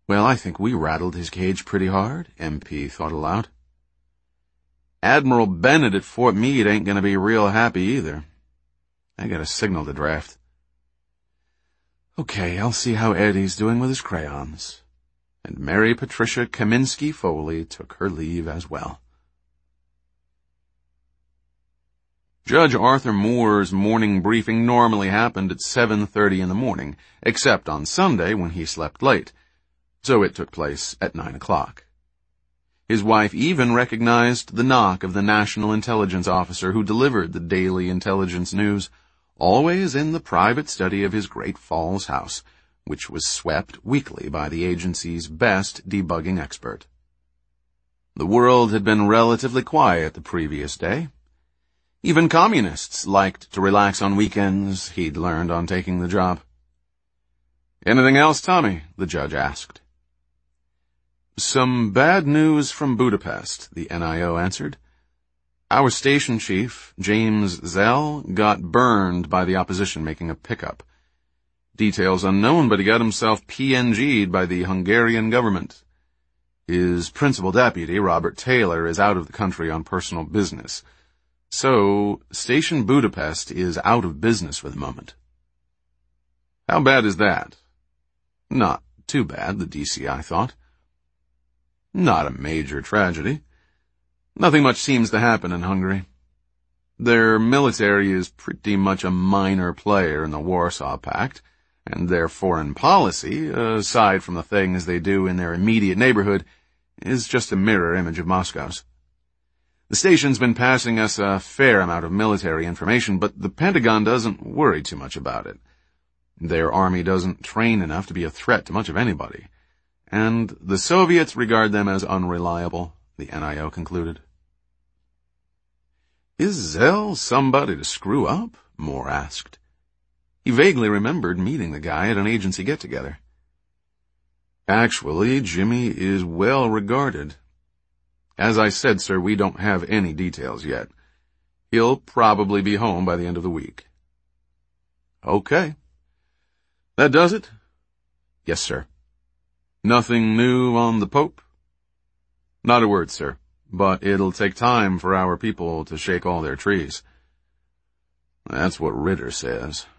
Well, I think we rattled his cage pretty hard, MP thought aloud. Admiral Bennett at Fort Meade ain't gonna be real happy either. I got a signal to draft. Okay, I'll see how Eddie's doing with his crayons. And Mary Patricia Kaminsky Foley took her leave as well. Judge Arthur Moore's morning briefing normally happened at 7:30 in the morning, except on Sunday when he slept late, so it took place at 9 o'clock. His wife even recognized the knock of the National Intelligence Officer who delivered the daily intelligence news, always in the private study of his Great Falls house, which was swept weekly by the agency's best debugging expert. The world had been relatively quiet the previous day. Even communists liked to relax on weekends, he'd learned on taking the job. Anything else, Tommy? The judge asked. Some bad news from Budapest, the NIO answered. Our station chief, James Zell, got burned by the opposition making a pickup. Details unknown, but he got himself PNG'd by the Hungarian government. His principal deputy, Robert Taylor, is out of the country on personal business. So, Station Budapest is out of business for the moment. How bad is that? Not too bad, the DCI thought. Not a major tragedy. Nothing much seems to happen in Hungary. Their military is pretty much a minor player in the Warsaw Pact, and their foreign policy, aside from the things they do in their immediate neighborhood, is just a mirror image of Moscow's. The station's been passing us a fair amount of military information, but the Pentagon doesn't worry too much about it. Their army doesn't train enough to be a threat to much of anybody, and the Soviets regard them as unreliable, the NIO concluded. Is Zell somebody to screw up? Moore asked. He vaguely remembered meeting the guy at an agency get-together. Actually, Jimmy is well regarded. As I said, sir, we don't have any details yet. He'll probably be home by the end of the week. Okay. That does it? Yes, sir. Nothing new on the Pope? Not a word, sir, but it'll take time for our people to shake all their trees. That's what Ritter says.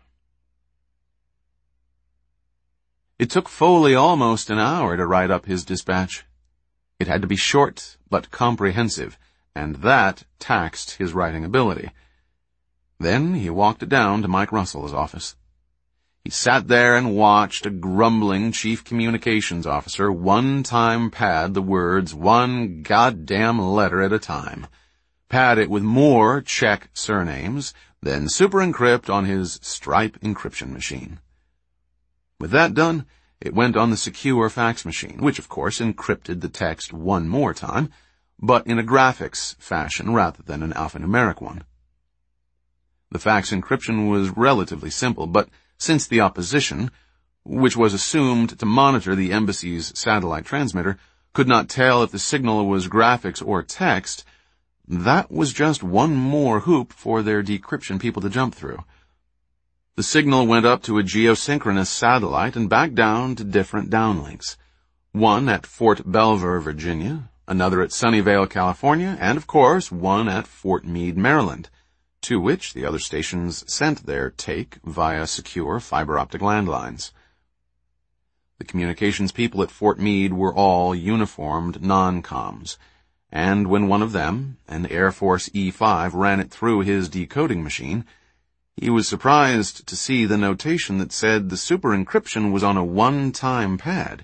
It took Foley almost an hour to write up his dispatch. It had to be short but comprehensive, and that taxed his writing ability. Then he walked down to Mike Russell's office. He sat there and watched a grumbling chief communications officer one-time pad the words one goddamn letter at a time, pad it with more Czech surnames, then super-encrypt on his Stripe encryption machine. With that done, it went on the secure fax machine, which of course encrypted the text one more time, but in a graphics fashion rather than an alphanumeric one. The fax encryption was relatively simple, but since the opposition, which was assumed to monitor the embassy's satellite transmitter, could not tell if the signal was graphics or text, that was just one more hoop for their decryption people to jump through. The signal went up to a geosynchronous satellite and back down to different downlinks. One at Fort Belvoir, Virginia, another at Sunnyvale, California, and of course one at Fort Meade, Maryland, to which the other stations sent their take via secure fiber-optic landlines. The communications people at Fort Meade were all uniformed non-coms, and when one of them, an Air Force E-5, ran it through his decoding machine, he was surprised to see the notation that said the super-encryption was on a one-time pad,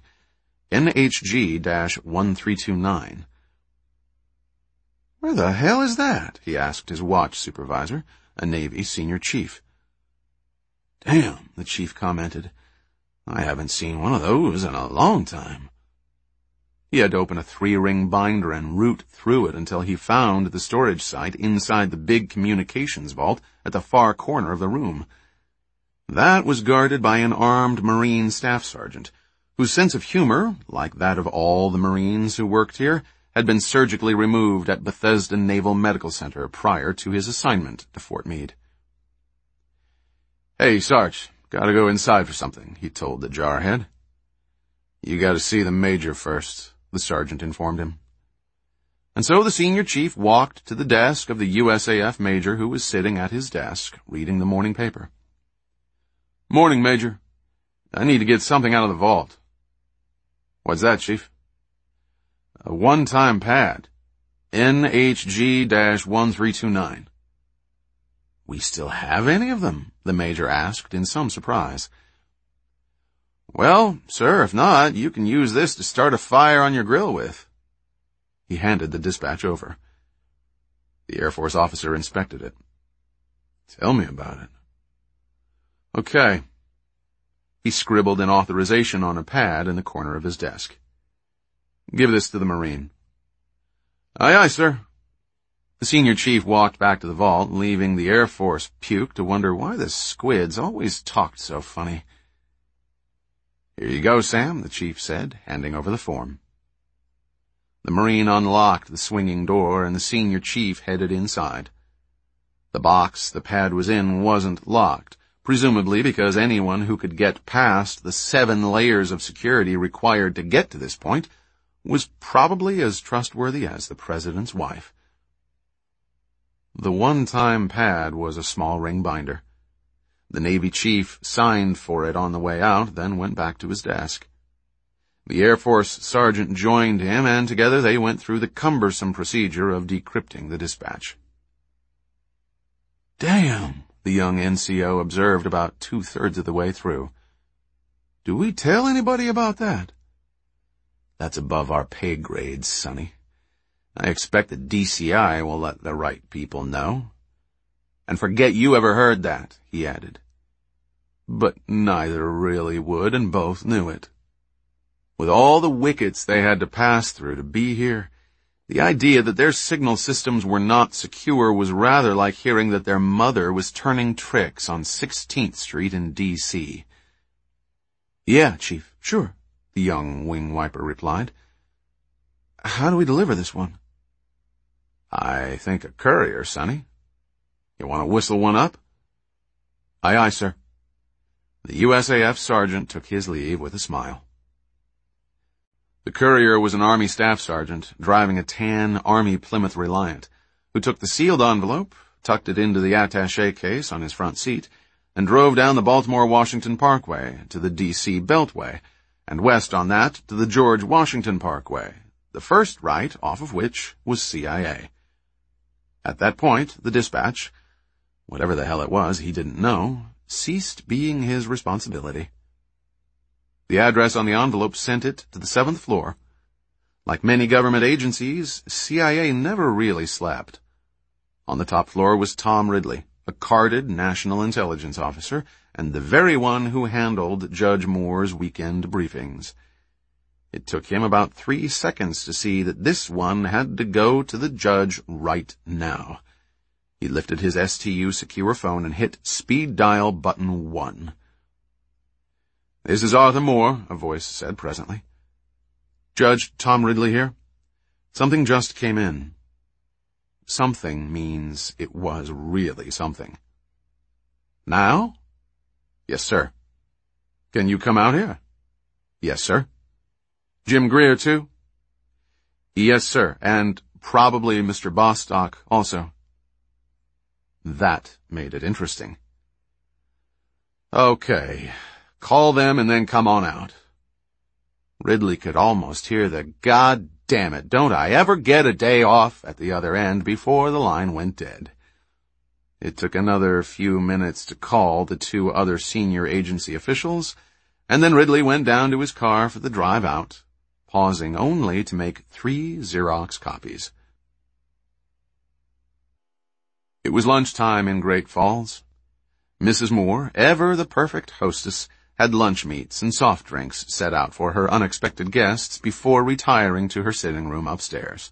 NHG-1329. Where the hell is that? He asked his watch supervisor, a Navy senior chief. Damn, the chief commented. I haven't seen one of those in a long time. He had to open a 3-ring binder and root through it until he found the storage site inside the big communications vault at the far corner of the room. That was guarded by an armed Marine staff sergeant, whose sense of humor, like that of all the Marines who worked here, had been surgically removed at Bethesda Naval Medical Center prior to his assignment to Fort Meade. Hey, Sarge, gotta go inside for something, he told the jarhead. You gotta see the major first, the sergeant informed him. And so the senior chief walked to the desk of the USAF major who was sitting at his desk, reading the morning paper. Morning, Major. I need to get something out of the vault. What's that, Chief? A one-time pad. NHG-1329. We still have any of them? The major asked in some surprise. Well, sir, if not, you can use this to start a fire on your grill with. He handed the dispatch over. The Air Force officer inspected it. Tell me about it. Okay. He scribbled an authorization on a pad in the corner of his desk. Give this to the Marine. Aye, aye, sir. The senior chief walked back to the vault, leaving the Air Force puke to wonder why the squids always talked so funny. Here you go, Sam, the chief said, handing over the form. The Marine unlocked the swinging door, and the senior chief headed inside. The box the pad was in wasn't locked, presumably because anyone who could get past the 7 layers of security required to get to this point was probably as trustworthy as the president's wife. The one-time pad was a small ring binder. The Navy chief signed for it on the way out, then went back to his desk. The Air Force sergeant joined him, and together they went through the cumbersome procedure of decrypting the dispatch. Damn, the young NCO observed about 2/3 of the way through. Do we tell anybody about that? That's above our pay grades, Sonny. I expect the DCI will let the right people know. And forget you ever heard that, he added. But neither really would, and both knew it. With all the wickets they had to pass through to be here, the idea that their signal systems were not secure was rather like hearing that their mother was turning tricks on 16th Street in D.C. Yeah, Chief, sure, the young wing wiper replied. How do we deliver this one? I think a courier, Sonny. You want to whistle one up? Aye, aye, sir. The USAF sergeant took his leave with a smile. The courier was an Army staff sergeant driving a tan Army Plymouth Reliant, who took the sealed envelope, tucked it into the attaché case on his front seat, and drove down the Baltimore-Washington Parkway to the D.C. Beltway, and west on that to the George Washington Parkway, the first right off of which was CIA. At that point, the dispatch, whatever the hell it was he didn't know, ceased being his responsibility. The address on the envelope sent it to the 7th floor. Like many government agencies, CIA never really slept. On the top floor was Tom Ridley, a carded national intelligence officer, and the very one who handled Judge Moore's weekend briefings. It took him about 3 seconds to see that this one had to go to the judge right now. He lifted his STU secure phone and hit speed dial button 1. This is Arthur Moore, a voice said presently. Judge Tom Ridley here. Something just came in. Something means it was really something. Now? Yes, sir. Can you come out here? Yes, sir. Jim Greer, too? Yes, sir, and probably Mr. Bostock also. That made it interesting. Okay. Call them and then come on out. Ridley could almost hear the "God damn it, don't I ever get a day off" at the other end before the line went dead. It took another few minutes to call the 2 other senior agency officials, and then Ridley went down to his car for the drive out, pausing only to make 3 Xerox copies. It was lunchtime in Great Falls. Mrs. Moore, ever the perfect hostess, had lunch meats and soft drinks set out for her unexpected guests before retiring to her sitting room upstairs.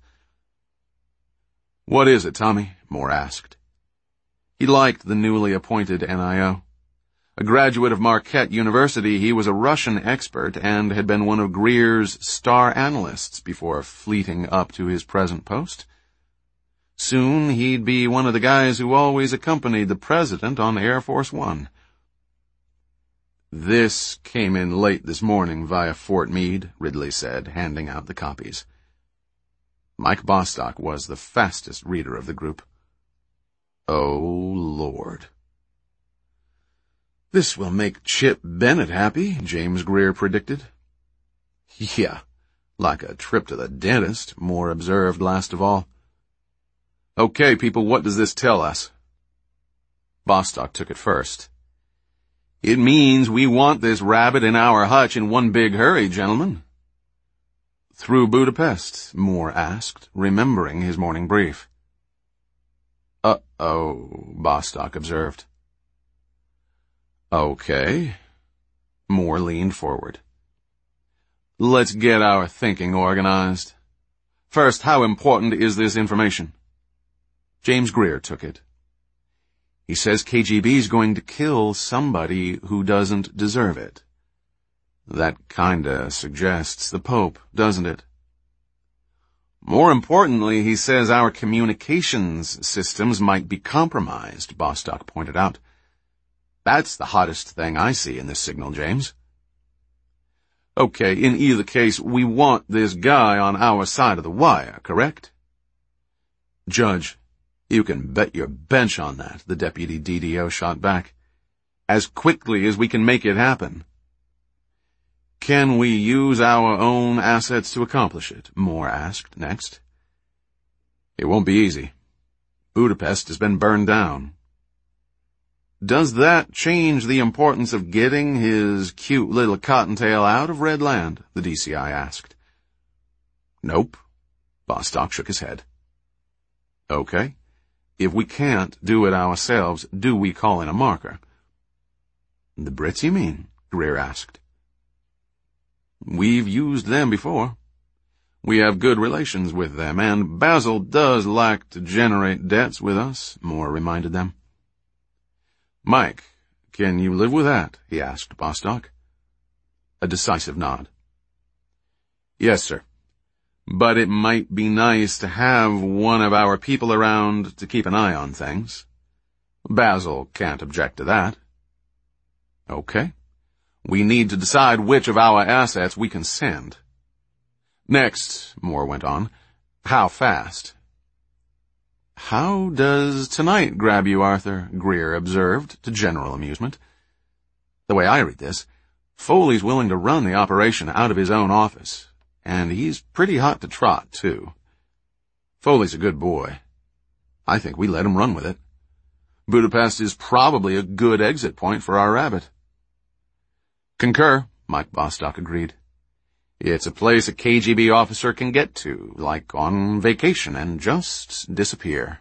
What is it, Tommy? Moore asked. He liked the newly appointed NIO. A graduate of Marquette University, he was a Russian expert and had been one of Greer's star analysts before fleeting up to his present post. Soon he'd be one of the guys who always accompanied the president on Air Force One. This came in late this morning via Fort Meade, Ridley said, handing out the copies. Mike Bostock was the fastest reader of the group. Oh, Lord. This will make Chip Bennett happy, James Greer predicted. Yeah, like a trip to the dentist, Moore observed last of all. Okay, people, what does this tell us? Bostock took it first. It means we want this rabbit in our hutch in one big hurry, gentlemen. Through Budapest, Moore asked, remembering his morning brief. Uh-oh, Bostock observed. Okay. Moore leaned forward. Let's get our thinking organized. First, how important is this information? James Greer took it. He says KGB's going to kill somebody who doesn't deserve it. That kinda suggests the Pope, doesn't it? More importantly, he says our communications systems might be compromised, Bostock pointed out. That's the hottest thing I see in this signal, James. Okay, in either case, we want this guy on our side of the wire, correct? Judge, you can bet your bench on that, the deputy DDO shot back. As quickly as we can make it happen. Can we use our own assets to accomplish it? Moore asked next. It won't be easy. Budapest has been burned down. Does that change the importance of getting his cute little cottontail out of Red Land? The DCI asked. Nope. Bostock shook his head. Okay. If we can't do it ourselves, do we call in a marker? The Brits, you mean? Greer asked. We've used them before. We have good relations with them, and Basil does like to generate debts with us, Moore reminded them. Mike, can you live with that? He asked Bostock. A decisive nod. Yes, sir. But it might be nice to have one of our people around to keep an eye on things. Basil can't object to that. Okay. We need to decide which of our assets we can send. Next, Moore went on, how fast? How does tonight grab you, Arthur? Greer observed, to general amusement. The way I read this, Foley's willing to run the operation out of his own office, and he's pretty hot to trot, too. Foley's a good boy. I think we let him run with it. Budapest is probably a good exit point for our rabbit. Concur, Mike Bostock agreed. It's a place a KGB officer can get to, like on vacation, and just disappear.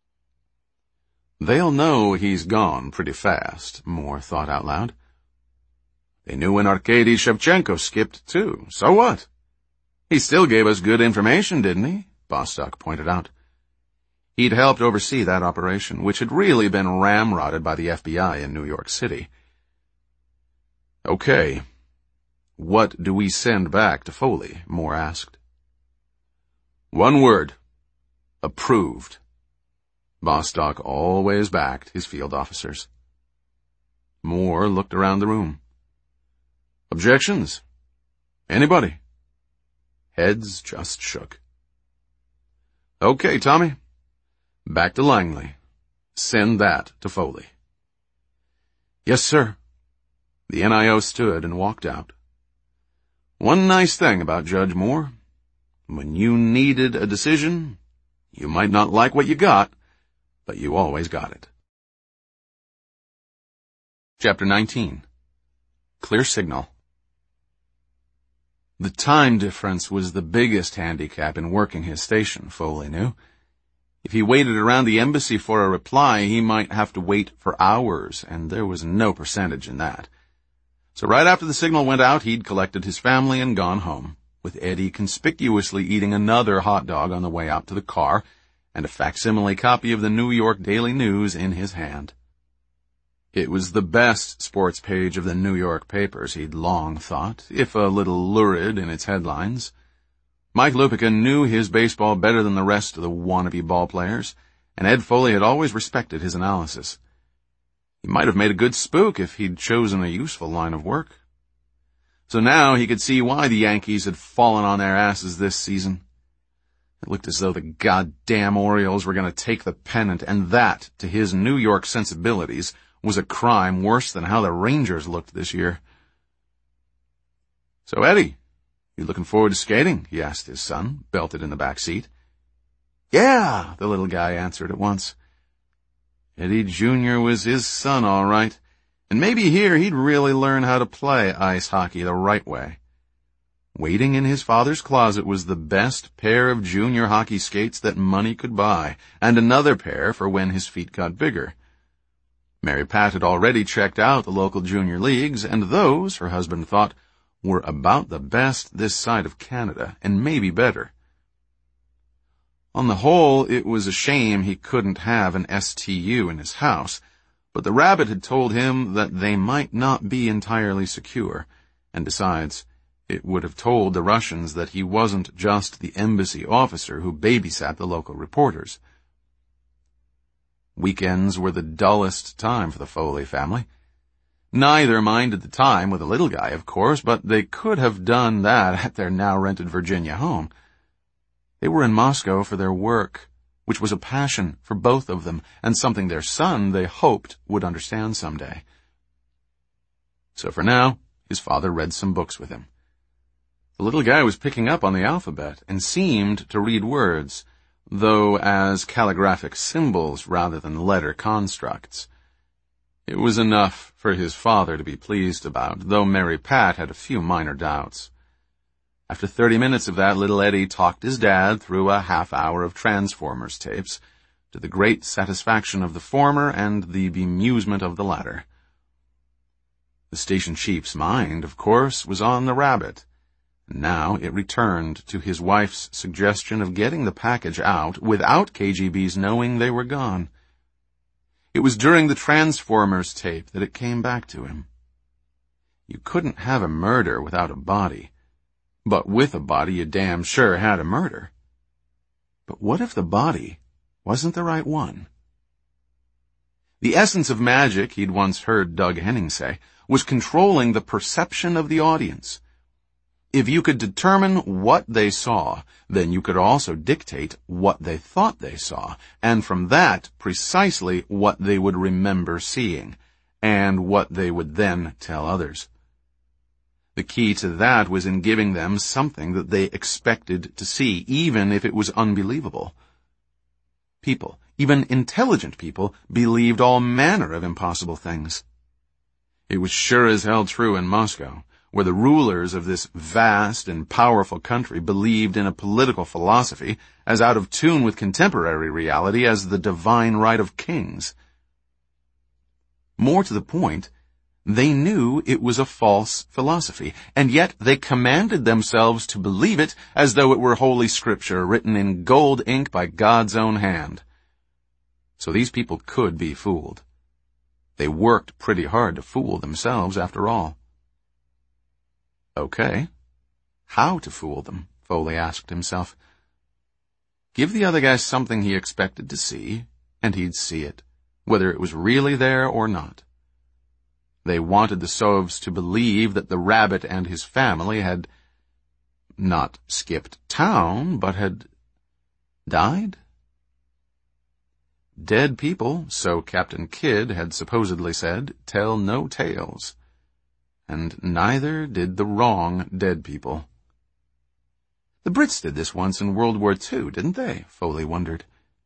They'll know he's gone pretty fast, Moore thought out loud. They knew when Arkady Shevchenko skipped, too. So what? He still gave us good information, didn't he? Bostock pointed out. He'd helped oversee that operation, which had really been ramrodded by the FBI in New York City. Okay. What do we send back to Foley? Moore asked. One word. Approved. Bostock always backed his field officers. Moore looked around the room. Objections? Anybody? Heads just shook. Okay, Tommy. Back to Langley. Send that to Foley. Yes, sir. The NIO stood and walked out. One nice thing about Judge Moore. When you needed a decision, you might not like what you got, but you always got it. Chapter 19. Clear Signal. The time difference was the biggest handicap in working his station, Foley knew. If he waited around the embassy for a reply, he might have to wait for hours, and there was no percentage in that. So right after the signal went out, he'd collected his family and gone home, with Eddie conspicuously eating another hot dog on the way out to the car, and a facsimile copy of the New York Daily News in his hand. It was the best sports page of the New York papers, he'd long thought, if a little lurid in its headlines. Mike Lupica knew his baseball better than the rest of the wannabe ballplayers, and Ed Foley had always respected his analysis. He might have made a good spook if he'd chosen a useful line of work. So now he could see why the Yankees had fallen on their asses this season. It looked as though the goddamn Orioles were going to take the pennant, and that, to his New York sensibilities, was a crime worse than how the Rangers looked this year. "So, Eddie, you looking forward to skating?" he asked his son, belted in the back seat. "Yeah," the little guy answered at once. Eddie Jr. was his son, all right, and maybe here he'd really learn how to play ice hockey the right way. Waiting in his father's closet was the best pair of junior hockey skates that money could buy, and another pair for when his feet got bigger. Mary Pat had already checked out the local junior leagues, and those, her husband thought, were about the best this side of Canada, and maybe better. On the whole, it was a shame he couldn't have an STU in his house, but the rabbit had told him that they might not be entirely secure, and besides, it would have told the Russians that he wasn't just the embassy officer who babysat the local reporters. Weekends were the dullest time for the Foley family. Neither minded the time with the little guy, of course, but they could have done that at their now-rented Virginia home. They were in Moscow for their work, which was a passion for both of them, and something their son, they hoped, would understand someday. So for now, his father read some books with him. The little guy was picking up on the alphabet and seemed to read words, though as calligraphic symbols rather than letter constructs. It was enough for his father to be pleased about, though Mary Pat had a few minor doubts. After 30 minutes of that, little Eddie talked his dad through a half-hour of Transformers tapes, to the great satisfaction of the former and the bemusement of the latter. The station chief's mind, of course, was on the rabbit. Now it returned to his wife's suggestion of getting the package out without KGB's knowing they were gone. It was during the Transformers tape that it came back to him. You couldn't have a murder without a body, but with a body you damn sure had a murder. But what if the body wasn't the right one? The essence of magic, he'd once heard Doug Henning say, was controlling the perception of the audience. If you could determine what they saw, then you could also dictate what they thought they saw, and from that, precisely what they would remember seeing, and what they would then tell others. The key to that was in giving them something that they expected to see, even if it was unbelievable. People, even intelligent people, believed all manner of impossible things. It was sure as hell true in Moscow, where the rulers of this vast and powerful country believed in a political philosophy as out of tune with contemporary reality as the divine right of kings. More to the point, they knew it was a false philosophy, and yet they commanded themselves to believe it as though it were Holy Scripture written in gold ink by God's own hand. So these people could be fooled. They worked pretty hard to fool themselves, after all. Okay, how to fool them, Foley asked himself. Give the other guy something he expected to see, and he'd see it, whether it was really there or not. They wanted the Sovs to believe that the rabbit and his family had not skipped town, but had died? Dead people, so Captain Kidd had supposedly said, tell no tales. And neither did the wrong dead people. The Brits did this once in World War II, didn't they? Foley wondered.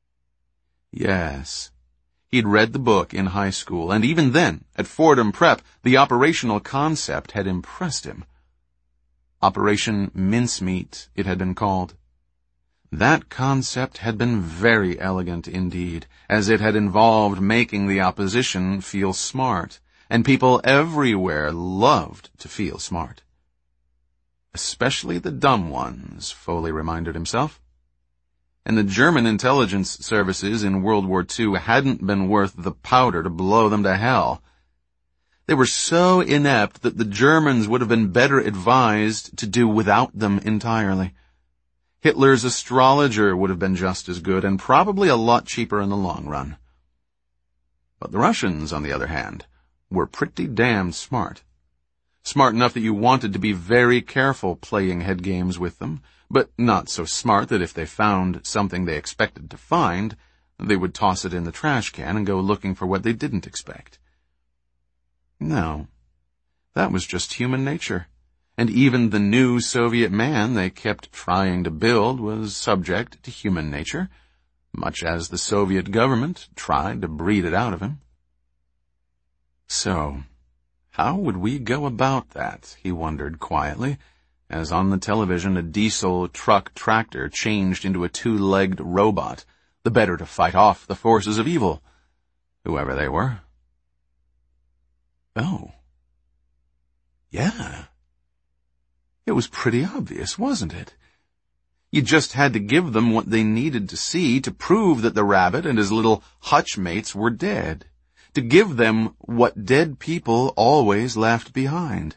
Yes. He'd read the book in high school, and even then, at Fordham Prep, the operational concept had impressed him. Operation Mincemeat, it had been called. That concept had been very elegant indeed, as it had involved making the opposition feel smart. And people everywhere loved to feel smart. Especially the dumb ones, Foley reminded himself. And the German intelligence services in World War II hadn't been worth the powder to blow them to hell. They were so inept that the Germans would have been better advised to do without them entirely. Hitler's astrologer would have been just as good, and probably a lot cheaper in the long run. But the Russians, on the other hand, were pretty damn smart. Smart enough that you wanted to be very careful playing head games with them, but not so smart that if they found something they expected to find, they would toss it in the trash can and go looking for what they didn't expect. No, that was just human nature, and even the new Soviet man they kept trying to build was subject to human nature, much as the Soviet government tried to breed it out of him. So, how would we go about that, he wondered quietly, as on the television a diesel truck tractor changed into a two-legged robot, the better to fight off the forces of evil, whoever they were. Oh. Yeah. It was pretty obvious, wasn't it? You just had to give them what they needed to see to prove that the rabbit and his little hutch mates were dead, to give them what dead people always left behind.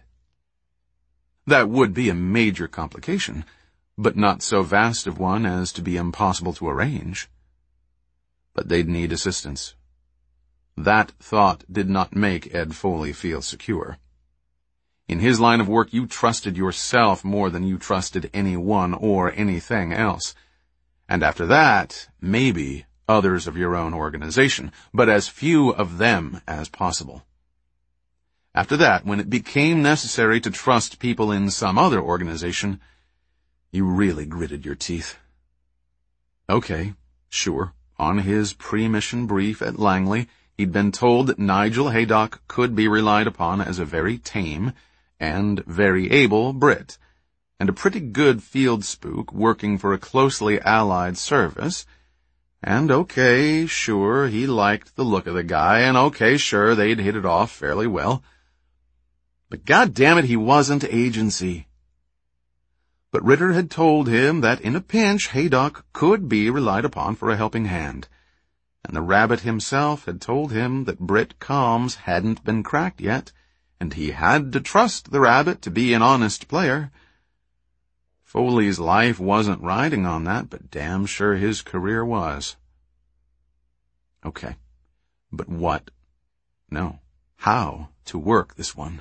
That would be a major complication, but not so vast of one as to be impossible to arrange. But they'd need assistance. That thought did not make Ed Foley feel secure. In his line of work, you trusted yourself more than you trusted anyone or anything else. And after that, maybe others of your own organization, but as few of them as possible. After that, when it became necessary to trust people in some other organization, you really gritted your teeth. Okay, sure, on his pre-mission brief at Langley, he'd been told that Nigel Haydock could be relied upon as a very tame and very able Brit, and a pretty good field spook working for a closely allied service. And okay, sure, he liked the look of the guy, and okay, sure, they'd hit it off fairly well. But goddammit, he wasn't agency. But Ritter had told him that in a pinch, Haydock could be relied upon for a helping hand. And the rabbit himself had told him that Brit comms hadn't been cracked yet, and he had to trust the rabbit to be an honest player. Foley's life wasn't riding on that, but damn sure his career was. Okay, but what? No, how to work this one?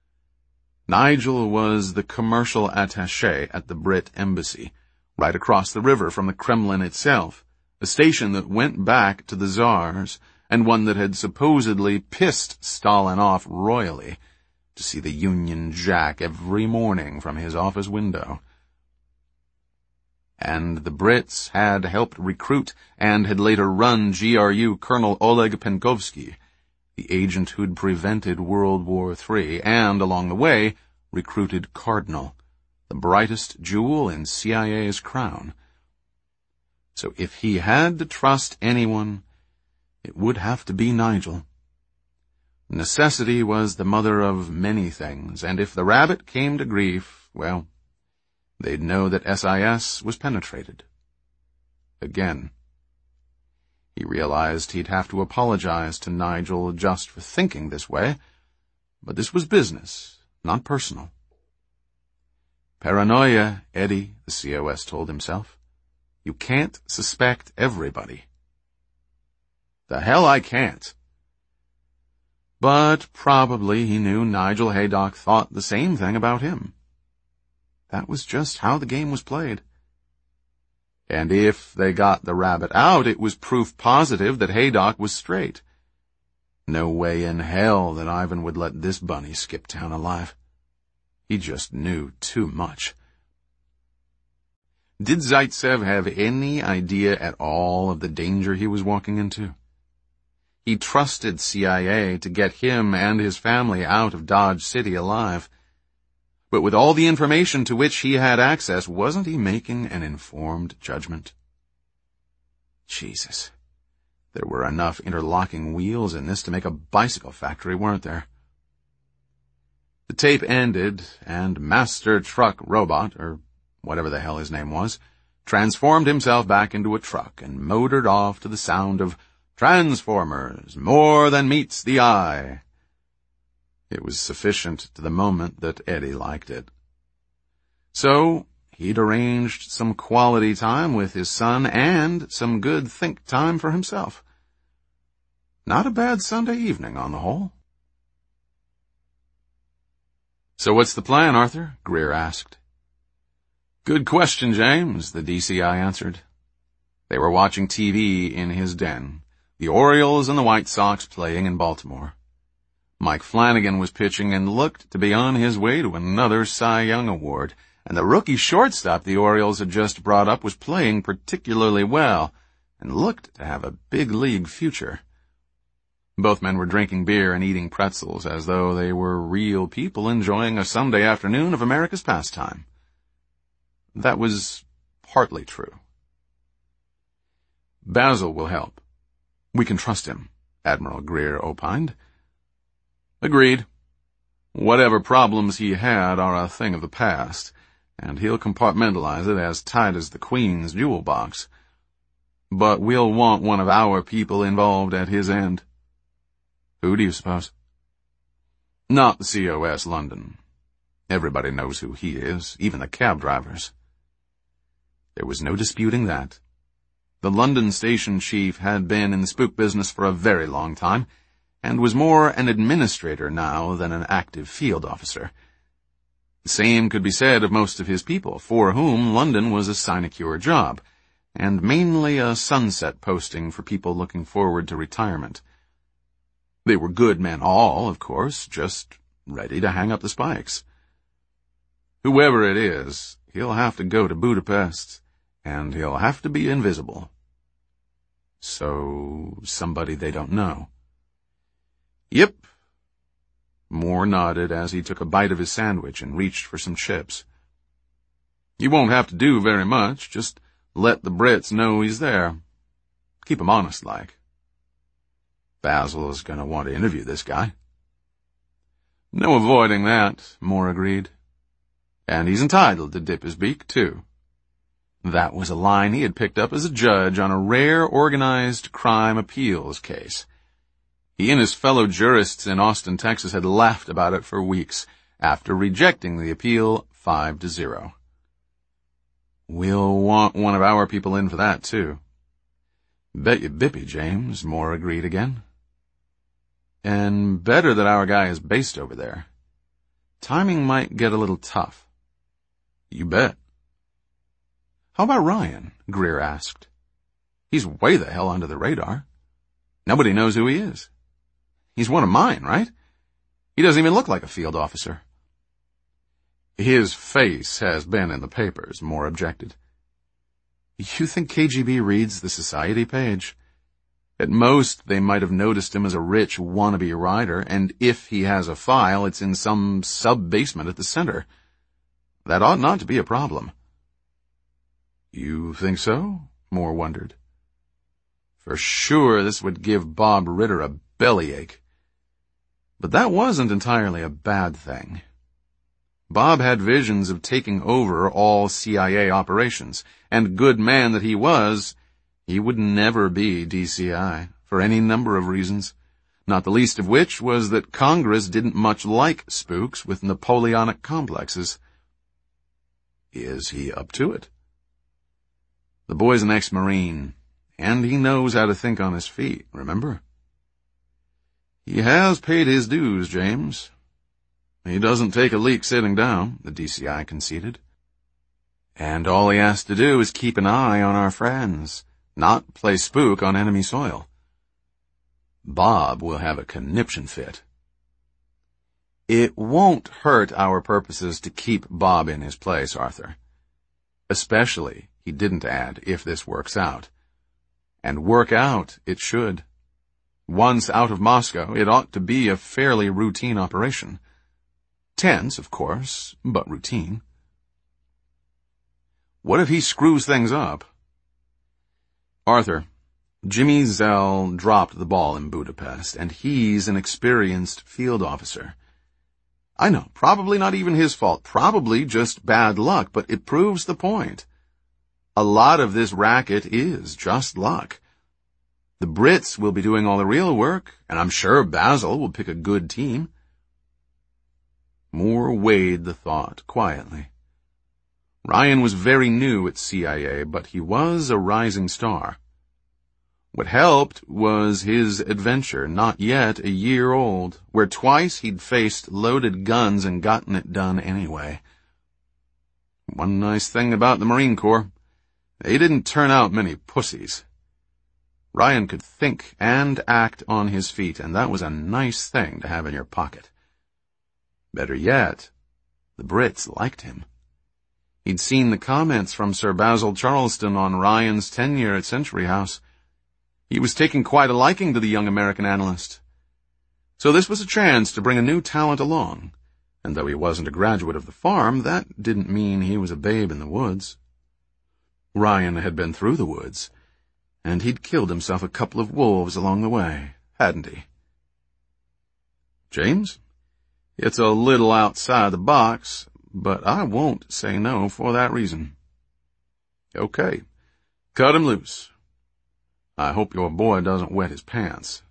Nigel was the commercial attaché at the Brit embassy, right across the river from the Kremlin itself, a station that went back to the Tsars, and one that had supposedly pissed Stalin off royally to see the Union Jack every morning from his office window. And the Brits had helped recruit and had later run GRU Colonel Oleg Penkovsky, the agent who'd prevented World War III, and, along the way, recruited Cardinal, the brightest jewel in CIA's crown. So if he had to trust anyone, it would have to be Nigel. Necessity was the mother of many things, and if the rabbit came to grief, well, they'd know that SIS was penetrated. Again. He realized he'd have to apologize to Nigel just for thinking this way, but this was business, not personal. Paranoia, Eddie, the COS told himself. You can't suspect everybody. The hell I can't. But probably he knew Nigel Haydock thought the same thing about him. That was just how the game was played. And if they got the rabbit out, it was proof positive that Haydock was straight. No way in hell that Ivan would let this bunny skip town alive. He just knew too much. Did Zaitsev have any idea at all of the danger he was walking into? He trusted CIA to get him and his family out of Dodge City alive. But with all the information to which he had access, wasn't he making an informed judgment? Jesus. There were enough interlocking wheels in this to make a bicycle factory, weren't there? The tape ended, and Master Truck Robot, or whatever the hell his name was, transformed himself back into a truck and motored off to the sound of Transformers, more than meets the eye. It was sufficient to the moment that Eddie liked it. So, he'd arranged some quality time with his son and some good think time for himself. Not a bad Sunday evening on the whole. "So what's the plan, Arthur?" Greer asked. "Good question, James," the DCI answered. They were watching TV in his den, the Orioles and the White Sox playing in Baltimore. Mike Flanagan was pitching and looked to be on his way to another Cy Young award, and the rookie shortstop the Orioles had just brought up was playing particularly well and looked to have a big league future. Both men were drinking beer and eating pretzels as though they were real people enjoying a Sunday afternoon of America's pastime. That was partly true. "Basil will help. We can trust him," Admiral Greer opined. "Agreed. Whatever problems he had are a thing of the past, and he'll compartmentalize it as tight as the Queen's jewel box. But we'll want one of our people involved at his end." "Who do you suppose?" "Not the COS London. Everybody knows who he is, even the cab drivers." There was no disputing that. The London station chief had been in the spook business for a very long time, and was more an administrator now than an active field officer. The same could be said of most of his people, for whom London was a sinecure job, and mainly a sunset posting for people looking forward to retirement. They were good men all, of course, just ready to hang up the spikes. Whoever it is, he'll have to go to Budapest, and he'll have to be invisible. So, somebody they don't know. "Yep." Moore nodded as he took a bite of his sandwich and reached for some chips. "You won't have to do very much, just let the Brits know he's there. Keep 'em honest like. Basil is going to want to interview this guy." "No avoiding that," Moore agreed. "And he's entitled to dip his beak, too." That was a line he had picked up as a judge on a rare organized crime appeals case. He and his fellow jurists in Austin, Texas had laughed about it for weeks, after rejecting the appeal 5-0. "We'll want one of our people in for that, too." "Bet you bippy, James," Moore agreed again. "And better that our guy is based over there. Timing might get a little tough." "You bet." "How about Ryan?" Greer asked. "He's way the hell under the radar. Nobody knows who he is. He's one of mine, right? He doesn't even look like a field officer." "His face has been in the papers," Moore objected. "You think KGB reads the society page? At most, they might have noticed him as a rich wannabe writer, and if he has a file, it's in some sub-basement at the center. That ought not to be a problem." "You think so?" Moore wondered. "For sure, this would give Bob Ritter a bellyache. But that wasn't entirely a bad thing. Bob had visions of taking over all CIA operations, and good man that he was, he would never be DCI, for any number of reasons, not the least of which was that Congress didn't much like spooks with Napoleonic complexes. Is he up to it? The boy's an ex-Marine, and he knows how to think on his feet, remember? He has paid his dues, James. He doesn't take a leak sitting down, the DCI conceded. And all he has to do is keep an eye on our friends, not play spook on enemy soil. Bob will have a conniption fit. It won't hurt our purposes to keep Bob in his place, Arthur. Especially, he didn't add, if this works out. And work out it should. Once out of Moscow, it ought to be a fairly routine operation. Tense, of course, but routine. What if he screws things up? Arthur, Jimmy Zell dropped the ball in Budapest, and he's an experienced field officer. I know, probably not even his fault, probably just bad luck, but it proves the point. A lot of this racket is just luck. The Brits will be doing all the real work, and I'm sure Basil will pick a good team. Moore weighed the thought quietly. Ryan was very new at CIA, but he was a rising star. What helped was his adventure, not yet a year old, where twice he'd faced loaded guns and gotten it done anyway. One nice thing about the Marine Corps, they didn't turn out many pussies. Ryan could think and act on his feet, and that was a nice thing to have in your pocket. Better yet, the Brits liked him. He'd seen the comments from Sir Basil Charleston on Ryan's tenure at Century House. He was taking quite a liking to the young American analyst. So this was a chance to bring a new talent along, and though he wasn't a graduate of the farm, that didn't mean he was a babe in the woods. Ryan had been through the woods, and he'd killed himself a couple of wolves along the way, hadn't he? James, it's a little outside the box, but I won't say no for that reason. Okay, cut him loose. I hope your boy doesn't wet his pants.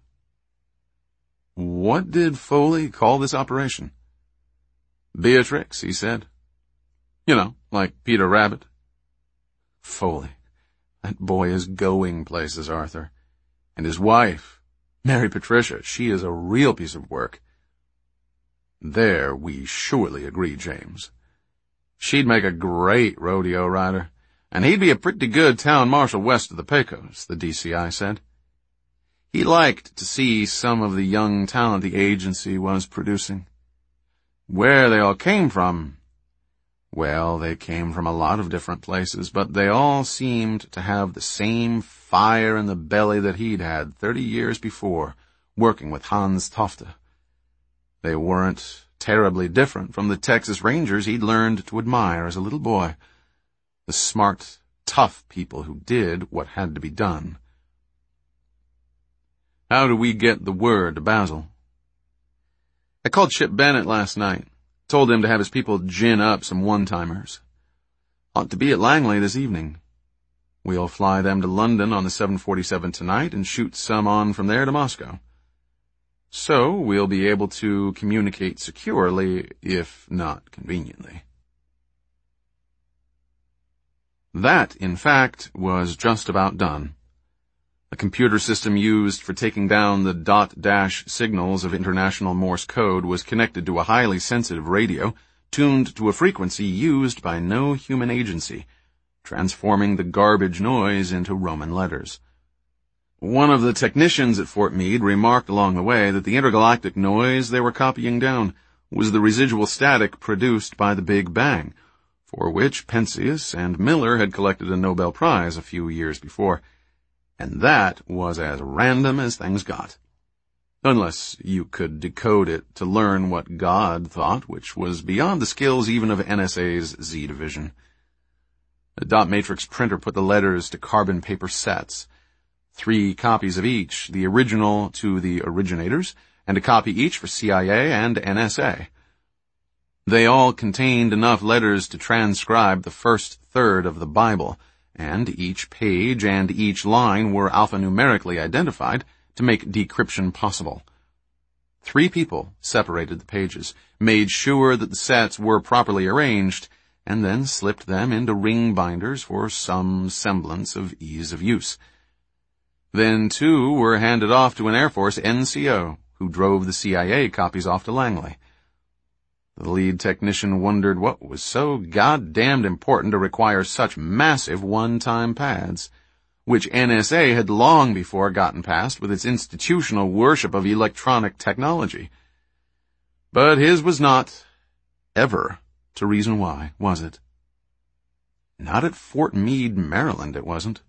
What did Foley call this operation? Beatrix, he said. You know, like Peter Rabbit. Foley. That boy is going places, Arthur. And his wife, Mary Patricia, she is a real piece of work. There we surely agree, James. She'd make a great rodeo rider, and he'd be a pretty good town marshal west of the Pecos, the DCI said. He liked to see some of the young talent the agency was producing. Where they all came from, well, they came from a lot of different places, but they all seemed to have the same fire in the belly that he'd had 30 years before, working with Hans Tofte. They weren't terribly different from the Texas Rangers he'd learned to admire as a little boy. The smart, tough people who did what had to be done. How do we get the word to Basil? I called Chip Bennett last night. Told him to have his people gin up some one-timers. Ought to be at Langley this evening. We'll fly them to London on the 747 tonight and shoot some on from there to Moscow. So we'll be able to communicate securely, if not conveniently. That, in fact, was just about done. A computer system used for taking down the dot-dash signals of international Morse code was connected to a highly sensitive radio, tuned to a frequency used by no human agency, transforming the garbage noise into Roman letters. One of the technicians at Fort Meade remarked along the way that the intergalactic noise they were copying down was the residual static produced by the Big Bang, for which Penzias and Miller had collected a Nobel Prize a few years before. And that was as random as things got. Unless you could decode it to learn what God thought, which was beyond the skills even of NSA's Z Division. The dot matrix printer put the letters to carbon paper sets. 3 copies of each, the original to the originators, and a copy each for CIA and NSA. They all contained enough letters to transcribe the first third of the Bible, and each page and each line were alphanumerically identified to make decryption possible. 3 people separated the pages, made sure that the sets were properly arranged, and then slipped them into ring binders for some semblance of ease of use. Then 2 were handed off to an Air Force NCO, who drove the CIA copies off to Langley. The lead technician wondered what was so goddamned important to require such massive one-time pads, which NSA had long before gotten past with its institutional worship of electronic technology. But his was not, ever, to reason why, was it? Not at Fort Meade, Maryland, it wasn't.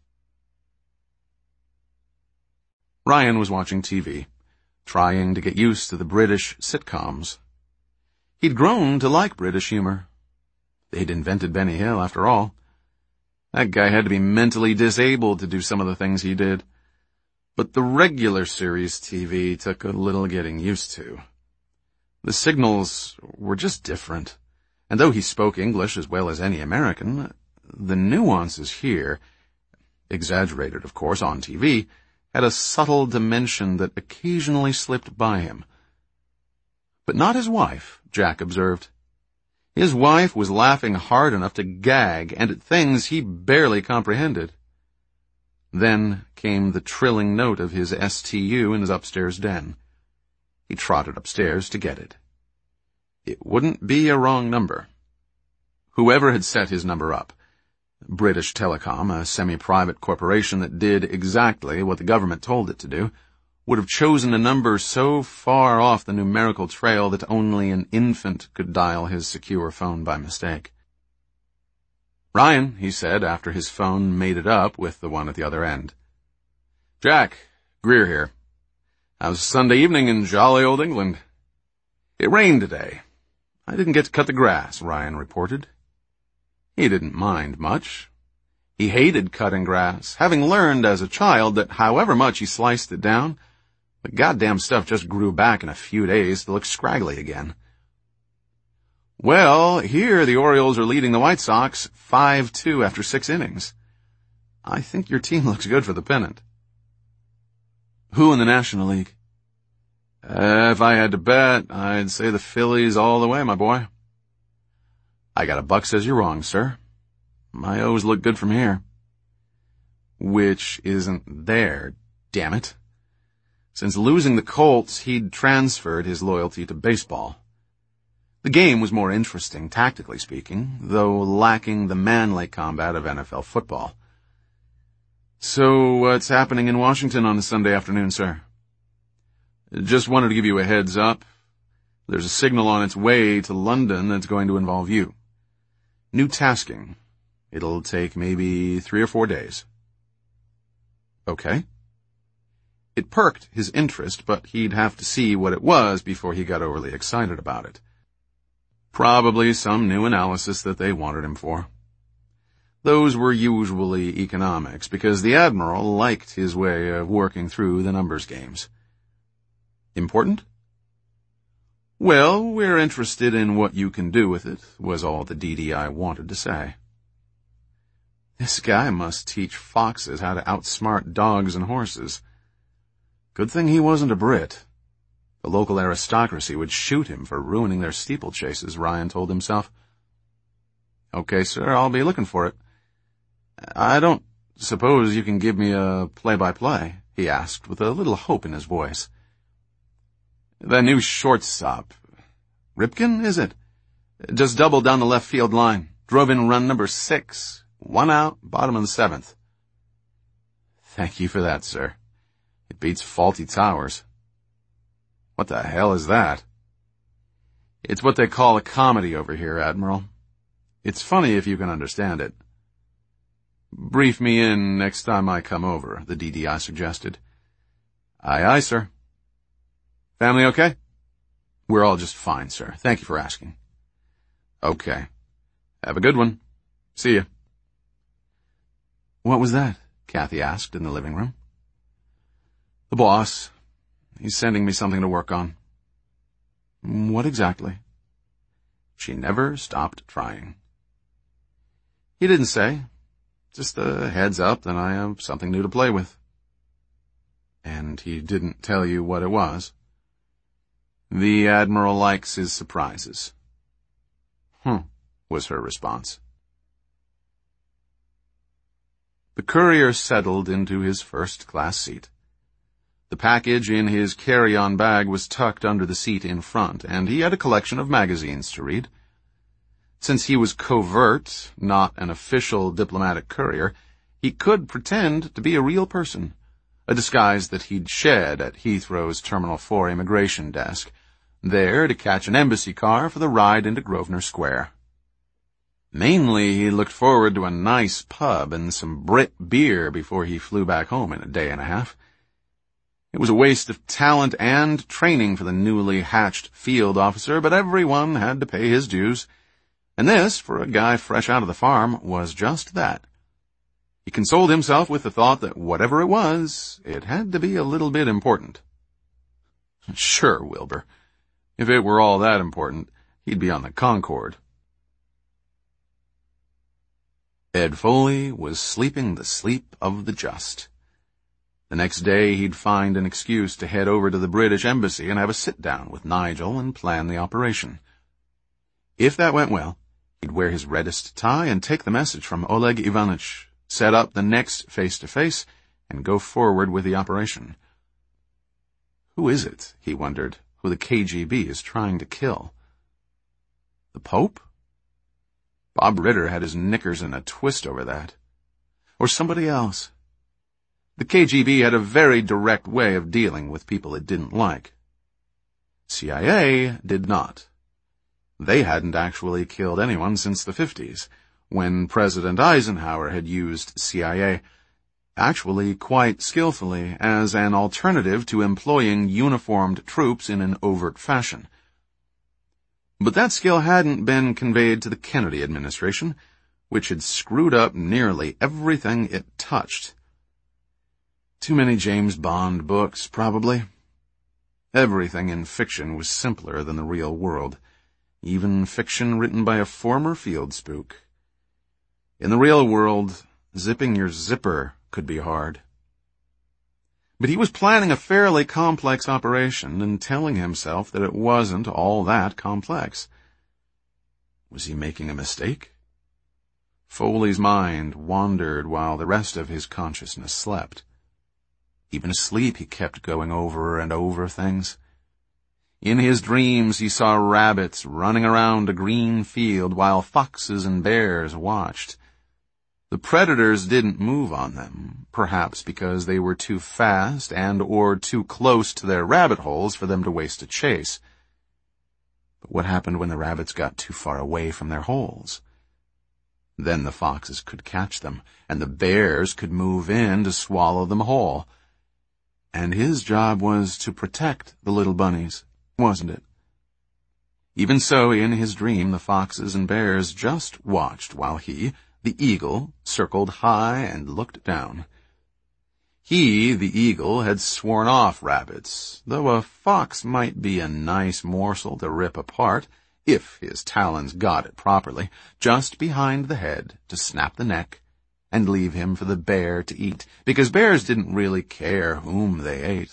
Ryan was watching TV, trying to get used to the British sitcoms. He'd grown to like British humor. They'd invented Benny Hill, after all. That guy had to be mentally disabled to do some of the things he did. But the regular series TV took a little getting used to. The signals were just different, and though he spoke English as well as any American, the nuances here, exaggerated of course on TV, had a subtle dimension that occasionally slipped by him. But not his wife, Jack observed. His wife was laughing hard enough to gag, and at things he barely comprehended. Then came the trilling note of his STU in his upstairs den. He trotted upstairs to get it. It wouldn't be a wrong number. Whoever had set his number up, British Telecom, a semi-private corporation that did exactly what the government told it to do, would have chosen a number so far off the numerical trail that only an infant could dial his secure phone by mistake. "Ryan," he said after his phone made it up with the one at the other end. "Jack, Greer here. How's Sunday evening in jolly old England?" "It rained today. I didn't get to cut the grass," Ryan reported. He didn't mind much. He hated cutting grass, having learned as a child that however much he sliced it down, the goddamn stuff just grew back in a few days to look scraggly again. "Well, here the Orioles are leading the White Sox 5-2 after 6 innings. I think your team looks good for the pennant." "Who in the National League?" If I had to bet, I'd say the Phillies all the way, my boy." "I got a buck says you're wrong, sir. My O's look good from here." "Which isn't there, damn it." Since losing the Colts, he'd transferred his loyalty to baseball. The game was more interesting, tactically speaking, though lacking the manly combat of NFL football. "So what's happening in Washington on a Sunday afternoon, sir?" "Just wanted to give you a heads up. There's a signal on its way to London that's going to involve you. New tasking. It'll take maybe 3 or 4 days." "Okay." It perked his interest, but he'd have to see what it was before he got overly excited about it. Probably some new analysis that they wanted him for. Those were usually economics, because the Admiral liked his way of working through the numbers games. "Important?" "Well, we're interested in what you can do with it," was all the DDI wanted to say. This guy must teach foxes how to outsmart dogs and horses. Good thing he wasn't a Brit. The local aristocracy would shoot him for ruining their steeplechases, Ryan told himself. "Okay, sir, I'll be looking for it." "I don't suppose you can give me a play-by-play?" he asked with a little hope in his voice. "The new shortstop. Ripken, is it? Just doubled down the left field line. Drove in run number 6. 1 out, bottom of the 7th. "Thank you for that, sir. It beats Faulty Towers." "What the hell is that?" "It's what they call a comedy over here, Admiral. It's funny if you can understand it." "Brief me in next time I come over," the DDI suggested. "Aye, aye, sir." "Family okay?" "We're all just fine, sir. Thank you for asking." "Okay. Have a good one. See ya." "What was that?" Kathy asked in the living room. "The boss. He's sending me something to work on." "What exactly?" She never stopped trying. "He didn't say. Just a heads up that I have something new to play with." "And he didn't tell you what it was?" "The Admiral likes his surprises." Was her response. The courier settled into his first-class seat. The package in his carry-on bag was tucked under the seat in front, and he had a collection of magazines to read. Since he was covert, not an official diplomatic courier, he could pretend to be a real person, a disguise that he'd shed at Heathrow's Terminal 4 immigration desk, there to catch an embassy car for the ride into Grosvenor Square. Mainly, he looked forward to a nice pub and some Brit beer before he flew back home in a day and a half. It was a waste of talent and training for the newly hatched field officer, but everyone had to pay his dues. And this, for a guy fresh out of the farm, was just that. He consoled himself with the thought that whatever it was, it had to be a little bit important. Sure, Wilbur. If it were all that important, he'd be on the Concorde. Ed Foley was sleeping the sleep of the just. The next day he'd find an excuse to head over to the British Embassy and have a sit-down with Nigel and plan the operation. If that went well, he'd wear his reddest tie and take the message from Oleg Ivanich, set up the next face-to-face, and go forward with the operation. Who is it, he wondered, who the KGB is trying to kill? The Pope? Bob Ritter had his knickers in a twist over that. Or somebody else. The KGB had a very direct way of dealing with people it didn't like. CIA did not. They hadn't actually killed anyone since the 50s, when President Eisenhower had used CIA, actually quite skillfully, as an alternative to employing uniformed troops in an overt fashion. But that skill hadn't been conveyed to the Kennedy administration, which had screwed up nearly everything it touched. Too many James Bond books, probably. Everything in fiction was simpler than the real world, even fiction written by a former field spook. In the real world, zipping your zipper could be hard. But he was planning a fairly complex operation and telling himself that it wasn't all that complex. Was he making a mistake? Foley's mind wandered while the rest of his consciousness slept. Even asleep, he kept going over and over things. In his dreams, he saw rabbits running around a green field while foxes and bears watched. The predators didn't move on them, perhaps because they were too fast and or too close to their rabbit holes for them to waste a chase. But what happened when the rabbits got too far away from their holes? Then the foxes could catch them, and the bears could move in to swallow them whole. And his job was to protect the little bunnies, wasn't it? Even so, in his dream, the foxes and bears just watched while he, the eagle, circled high and looked down. He, the eagle, had sworn off rabbits, though a fox might be a nice morsel to rip apart, if his talons got it properly, just behind the head to snap the neck and leave him for the bear to eat, because bears didn't really care whom they ate.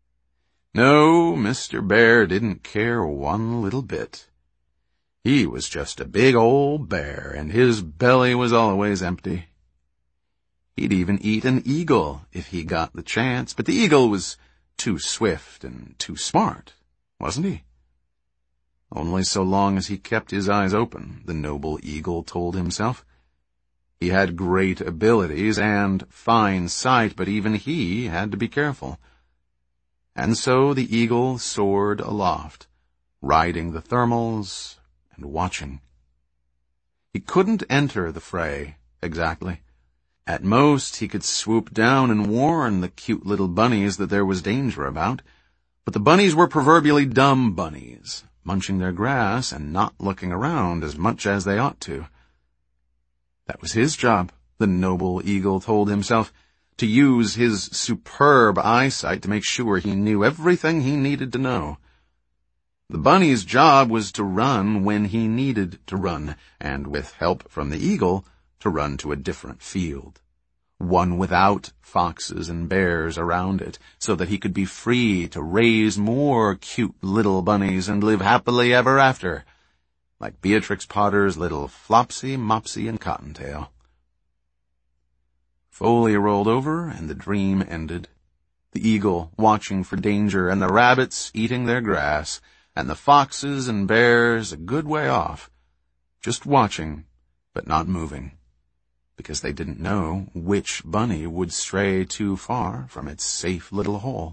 No, Mr. Bear didn't care one little bit. He was just a big old bear, and his belly was always empty. He'd even eat an eagle if he got the chance, but the eagle was too swift and too smart, wasn't he? Only so long as he kept his eyes open, the noble eagle told himself. He had great abilities and fine sight, but even he had to be careful. And so the eagle soared aloft, riding the thermals and watching. He couldn't enter the fray, exactly. At most, he could swoop down and warn the cute little bunnies that there was danger about. But the bunnies were proverbially dumb bunnies, munching their grass and not looking around as much as they ought to. That was his job, the noble eagle told himself, to use his superb eyesight to make sure he knew everything he needed to know. The bunny's job was to run when he needed to run, and with help from the eagle, to run to a different field, one without foxes and bears around it, so that he could be free to raise more cute little bunnies and live happily ever after, like Beatrix Potter's little Flopsy, Mopsy, and Cottontail. Foley rolled over, and the dream ended. The eagle watching for danger, and the rabbits eating their grass, and the foxes and bears a good way off, just watching, but not moving, because they didn't know which bunny would stray too far from its safe little hole.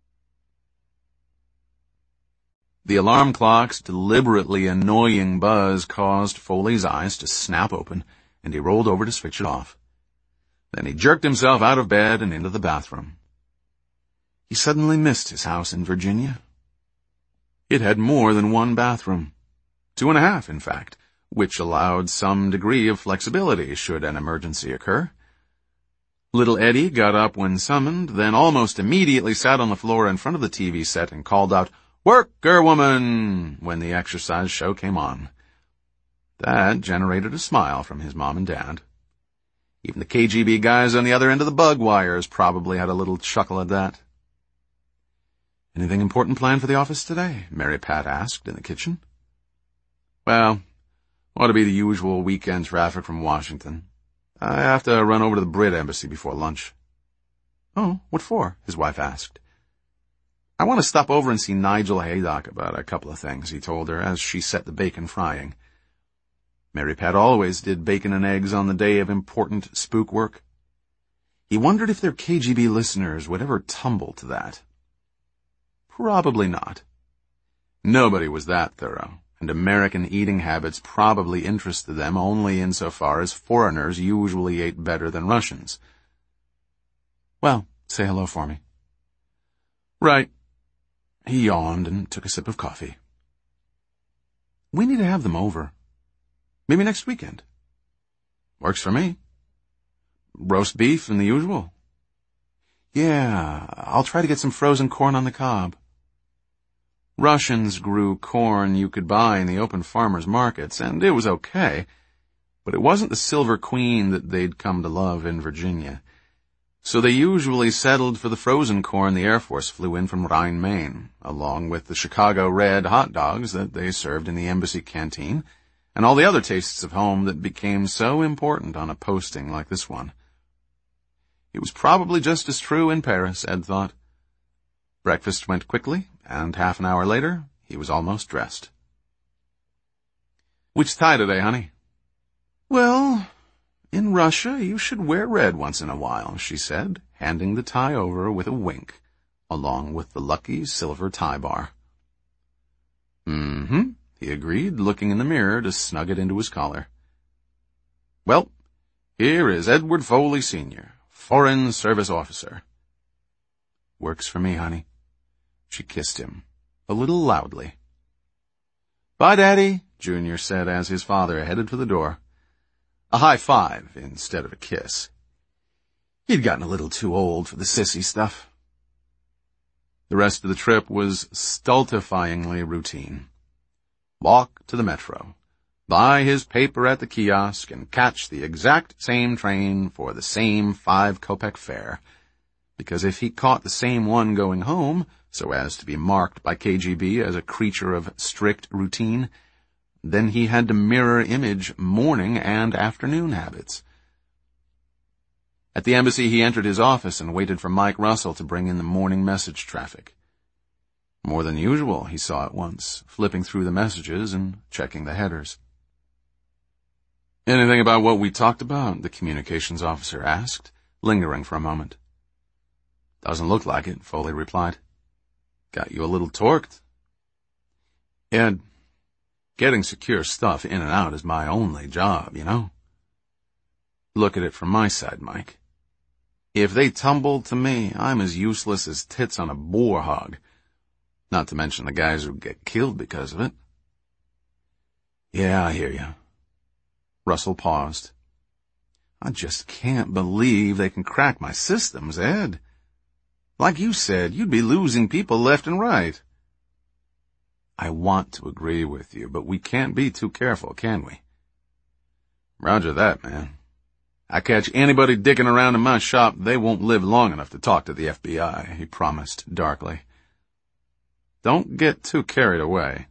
The alarm clock's deliberately annoying buzz caused Foley's eyes to snap open, and he rolled over to switch it off. Then he jerked himself out of bed and into the bathroom. He suddenly missed his house in Virginia. It had more than one bathroom. 2.5, in fact, which allowed some degree of flexibility should an emergency occur. Little Eddie got up when summoned, then almost immediately sat on the floor in front of the TV set and called out, "Worker woman!" when the exercise show came on. That generated a smile from his mom and dad. Even the KGB guys on the other end of the bug wires probably had a little chuckle at that. "Anything important planned for the office today?" Mary Pat asked in the kitchen. "Well, ought to be the usual weekend traffic from Washington. I have to run over to the Brit embassy before lunch." "Oh, what for?" his wife asked. "I want to stop over and see Nigel Haydock about a couple of things," he told her as she set the bacon frying. Mary Pat always did bacon and eggs on the day of important spook work. He wondered if their KGB listeners would ever tumble to that. Probably not. Nobody was that thorough, and American eating habits probably interested them only insofar as foreigners usually ate better than Russians. "Well, say hello for me." "Right." He yawned and took a sip of coffee. "We need to have them over. Maybe next weekend." "Works for me." "Roast beef and the usual?" "Yeah, I'll try to get some frozen corn on the cob." Russians grew corn you could buy in the open farmers' markets, and it was okay, but it wasn't the Silver Queen that they'd come to love in Virginia. So they usually settled for the frozen corn the Air Force flew in from Rhine-Main, along with the Chicago Red hot dogs that they served in the embassy canteen, and all the other tastes of home that became so important on a posting like this one. It was probably just as true in Paris, Ed thought. Breakfast went quickly, and half an hour later, he was almost dressed. "Which tie today, honey?" "Well, in Russia, you should wear red once in a while," she said, handing the tie over with a wink, along with the lucky silver tie bar. "Mm-hmm," he agreed, looking in the mirror to snug it into his collar. "Well, here is Edward Foley, Sr., Foreign Service Officer." "Works for me, honey." She kissed him, a little loudly. "Bye, Daddy," Junior said as his father headed for the door. A high five instead of a kiss. He'd gotten a little too old for the sissy stuff. The rest of the trip was stultifyingly routine. Walk to the metro, buy his paper at the kiosk, and catch the exact same train for the same 5-kopeck fare. Because if he caught the same one going home, so as to be marked by KGB as a creature of strict routine, then he had to mirror image morning and afternoon habits. At the embassy, he entered his office and waited for Mike Russell to bring in the morning message traffic. More than usual, he saw at once, flipping through the messages and checking the headers. "Anything about what we talked about?" the communications officer asked, lingering for a moment. "Doesn't look like it," Foley replied. "Got you a little torqued." "Ed, getting secure stuff in and out is my only job, you know?" "Look at it from my side, Mike. If they tumble to me, I'm as useless as tits on a boar hog. Not to mention the guys who get killed because of it." "Yeah, I hear you." Russell paused. "I just can't believe they can crack my systems, Ed. Like you said, you'd be losing people left and right." "I want to agree with you, but we can't be too careful, can we?" "Roger that, man. I catch anybody dicking around in my shop, they won't live long enough to talk to the FBI," he promised darkly. "Don't get too carried away.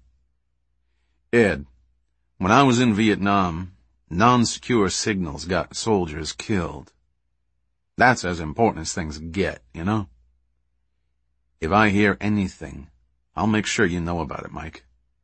Ed, when I was in Vietnam, non-secure signals got soldiers killed. That's as important as things get, you know? If I hear anything, I'll make sure you know about it, Mike."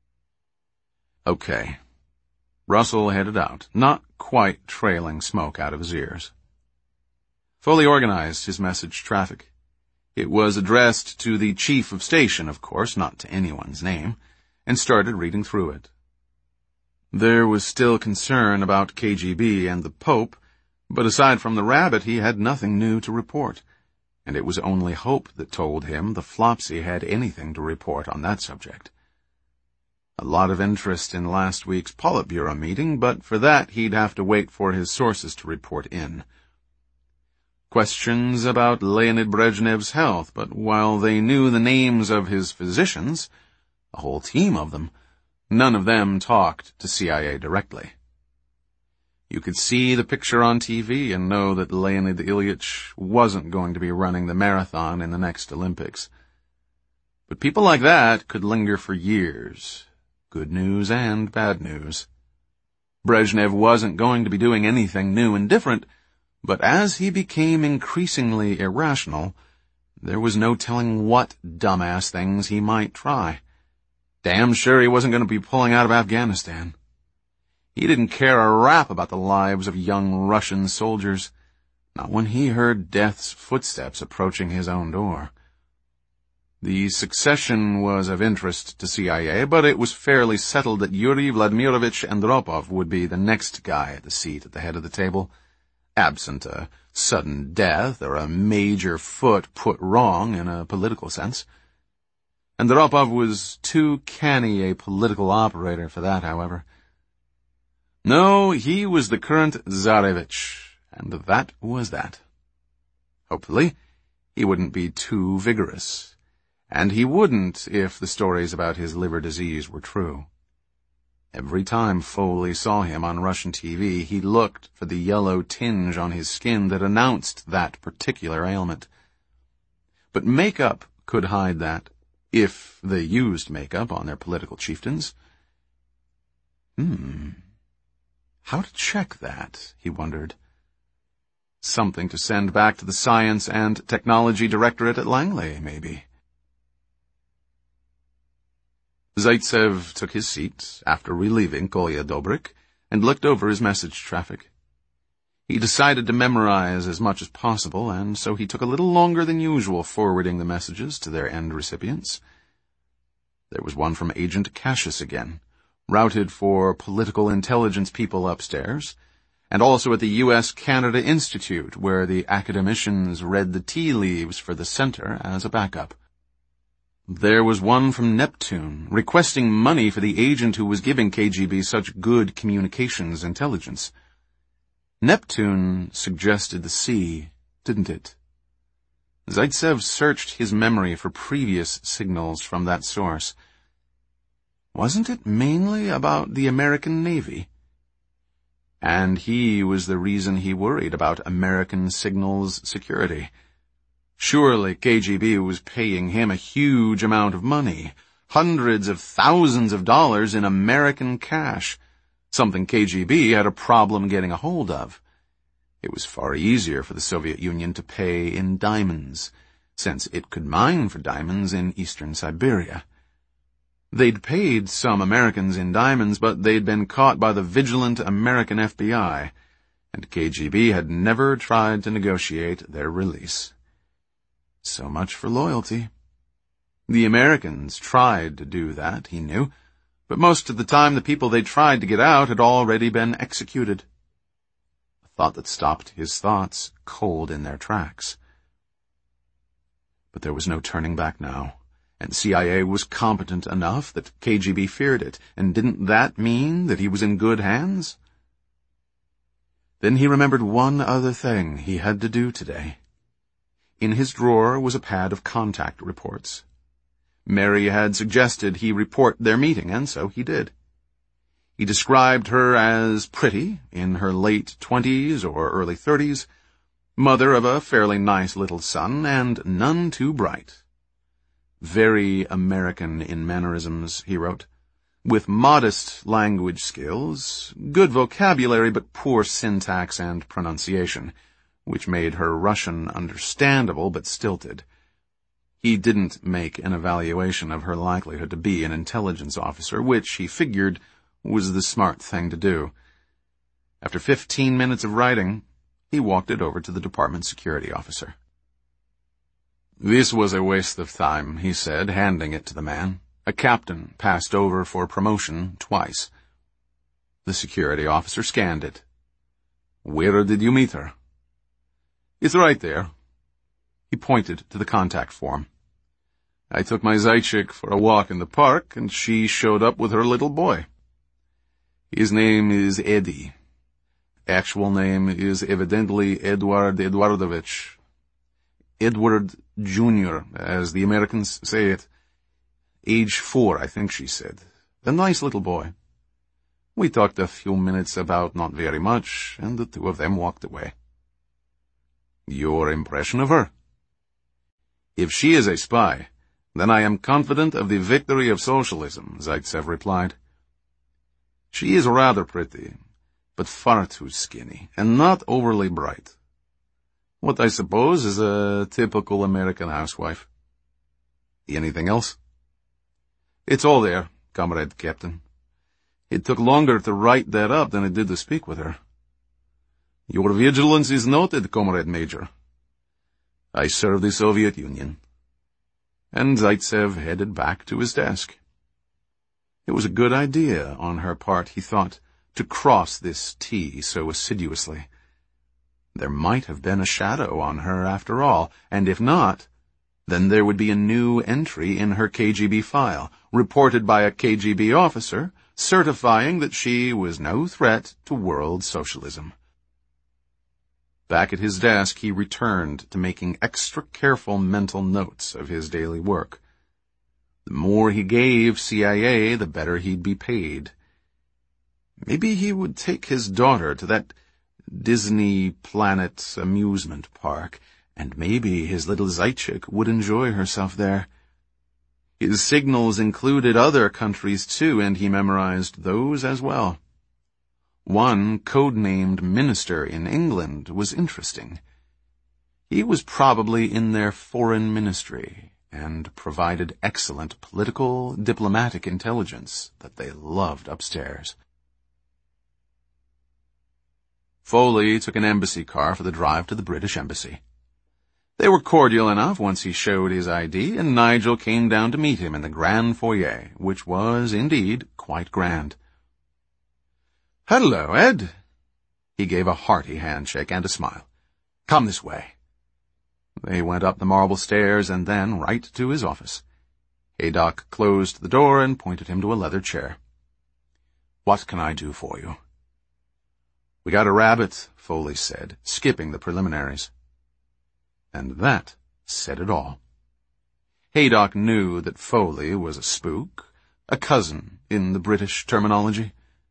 Okay. Russell headed out, not quite trailing smoke out of his ears. Foley organized his message traffic. It was addressed to the chief of station, of course, not to anyone's name, and started reading through it. There was still concern about KGB and the Pope, but aside from the rabbit, he had nothing new to report, and it was only hope that told him the Flopsy had anything to report on that subject. A lot of interest in last week's Politburo meeting, but for that he'd have to wait for his sources to report in. Questions about Leonid Brezhnev's health, but while they knew the names of his physicians, a whole team of them, none of them talked to CIA directly. You could see the picture on TV and know that Leonid Ilyich wasn't going to be running the marathon in the next Olympics. But people like that could linger for years. Good news and bad news. Brezhnev wasn't going to be doing anything new and different, But as he became increasingly irrational, there was no telling what dumbass things he might try. Damn sure he wasn't going to be pulling out of Afghanistan. He didn't care a rap about the lives of young Russian soldiers, not when he heard death's footsteps approaching his own door. The succession was of interest to CIA, but it was fairly settled that Yuri Vladimirovich Andropov would be the next guy at the seat at the head of the table, absent a sudden death or a major foot put wrong in a political sense. Andropov was too canny a political operator for that, however. No, he was the current Tsarevich, and that was that. Hopefully, he wouldn't be too vigorous, and he wouldn't if the stories about his liver disease were true. Every time Foley saw him on Russian TV, he looked for the yellow tinge on his skin that announced that particular ailment. But makeup could hide that, if they used makeup on their political chieftains. How to check that, he wondered. Something to send back to the Science and Technology Directorate at Langley, maybe. Zaitsev took his seat after relieving Kolya Dobrik and looked over his message traffic. He decided to memorize as much as possible, and so he took a little longer than usual forwarding the messages to their end recipients. There was one from Agent Cassius again, routed for political intelligence people upstairs, and also at the U.S.-Canada Institute, where the academicians read the tea leaves for the center as a backup. There was one from Neptune, requesting money for the agent who was giving KGB such good communications intelligence. Neptune suggested the sea, didn't it? Zaitsev searched his memory for previous signals from that source. Wasn't it mainly about the American Navy? And he was the reason he worried about American signals security. Surely KGB was paying him a huge amount of money, hundreds of thousands of dollars in American cash, something KGB had a problem getting a hold of. It was far easier for the Soviet Union to pay in diamonds, since it could mine for diamonds in eastern Siberia. They'd paid some Americans in diamonds, but they'd been caught by the vigilant American FBI, and KGB had never tried to negotiate their release. So much for loyalty. The Americans tried to do that, he knew, but most of the time the people they tried to get out had already been executed. A thought that stopped his thoughts cold in their tracks. But there was no turning back now, and CIA was competent enough that KGB feared it, and didn't that mean that he was in good hands? Then he remembered one other thing he had to do today. In his drawer was a pad of contact reports. Mary had suggested he report their meeting, and so he did. He described her as pretty, in her late 20s or early 30s, mother of a fairly nice little son, and none too bright. Very American in mannerisms, he wrote, with modest language skills, good vocabulary but poor syntax and pronunciation, which made her Russian understandable but stilted. He didn't make an evaluation of her likelihood to be an intelligence officer, which, he figured, was the smart thing to do. After 15 minutes of writing, he walked it over to the department security officer. "This was a waste of time," he said, handing it to the man. "A captain passed over for promotion twice." The security officer scanned it. "Where did you meet her?" "It's right there." He pointed to the contact form. "I took my Zaitchik for a walk in the park, and she showed up with her little boy. His name is Eddie. Actual name is evidently Eduard Eduardovich. Edward Jr., as the Americans say it. Age 4, I think she said. A nice little boy. We talked a few minutes about not very much, and the two of them walked away." "Your impression of her?" "If she is a spy, then I am confident of the victory of socialism," Zaitsev replied. "She is rather pretty, but far too skinny, and not overly bright. What I suppose is a typical American housewife. Anything else? It's all there, Comrade Captain. It took longer to write that up than it did to speak with her. Your vigilance is noted, Comrade Major. I serve the Soviet Union. And Zaitsev headed back to his desk. It was a good idea on her part, he thought, to cross this T so assiduously. There might have been a shadow on her after all, and if not, then there would be a new entry in her KGB file, reported by a KGB officer, certifying that she was no threat to world socialism. Back at his desk, he returned to making extra careful mental notes of his daily work. The more he gave CIA, the better he'd be paid. Maybe he would take his daughter to that Disney Planet amusement park, and maybe his little Zaitchik would enjoy herself there. His signals included other countries too, and he memorized those as well. One, codenamed Minister in England, was interesting. He was probably in their foreign ministry and provided excellent political, diplomatic intelligence that they loved upstairs. Foley took an embassy car for the drive to the British Embassy. They were cordial enough once he showed his ID, and Nigel came down to meet him in the grand foyer, which was, indeed, quite grand. "Hello, Ed." He gave a hearty handshake and a smile. "Come this way." They went up the marble stairs and then right to his office. Haydock closed the door and pointed him to a leather chair. "What can I do for you?" "We got a rabbit," Foley said, skipping the preliminaries. And that said it all. Haydock knew that Foley was a spook, a cousin in the British terminology.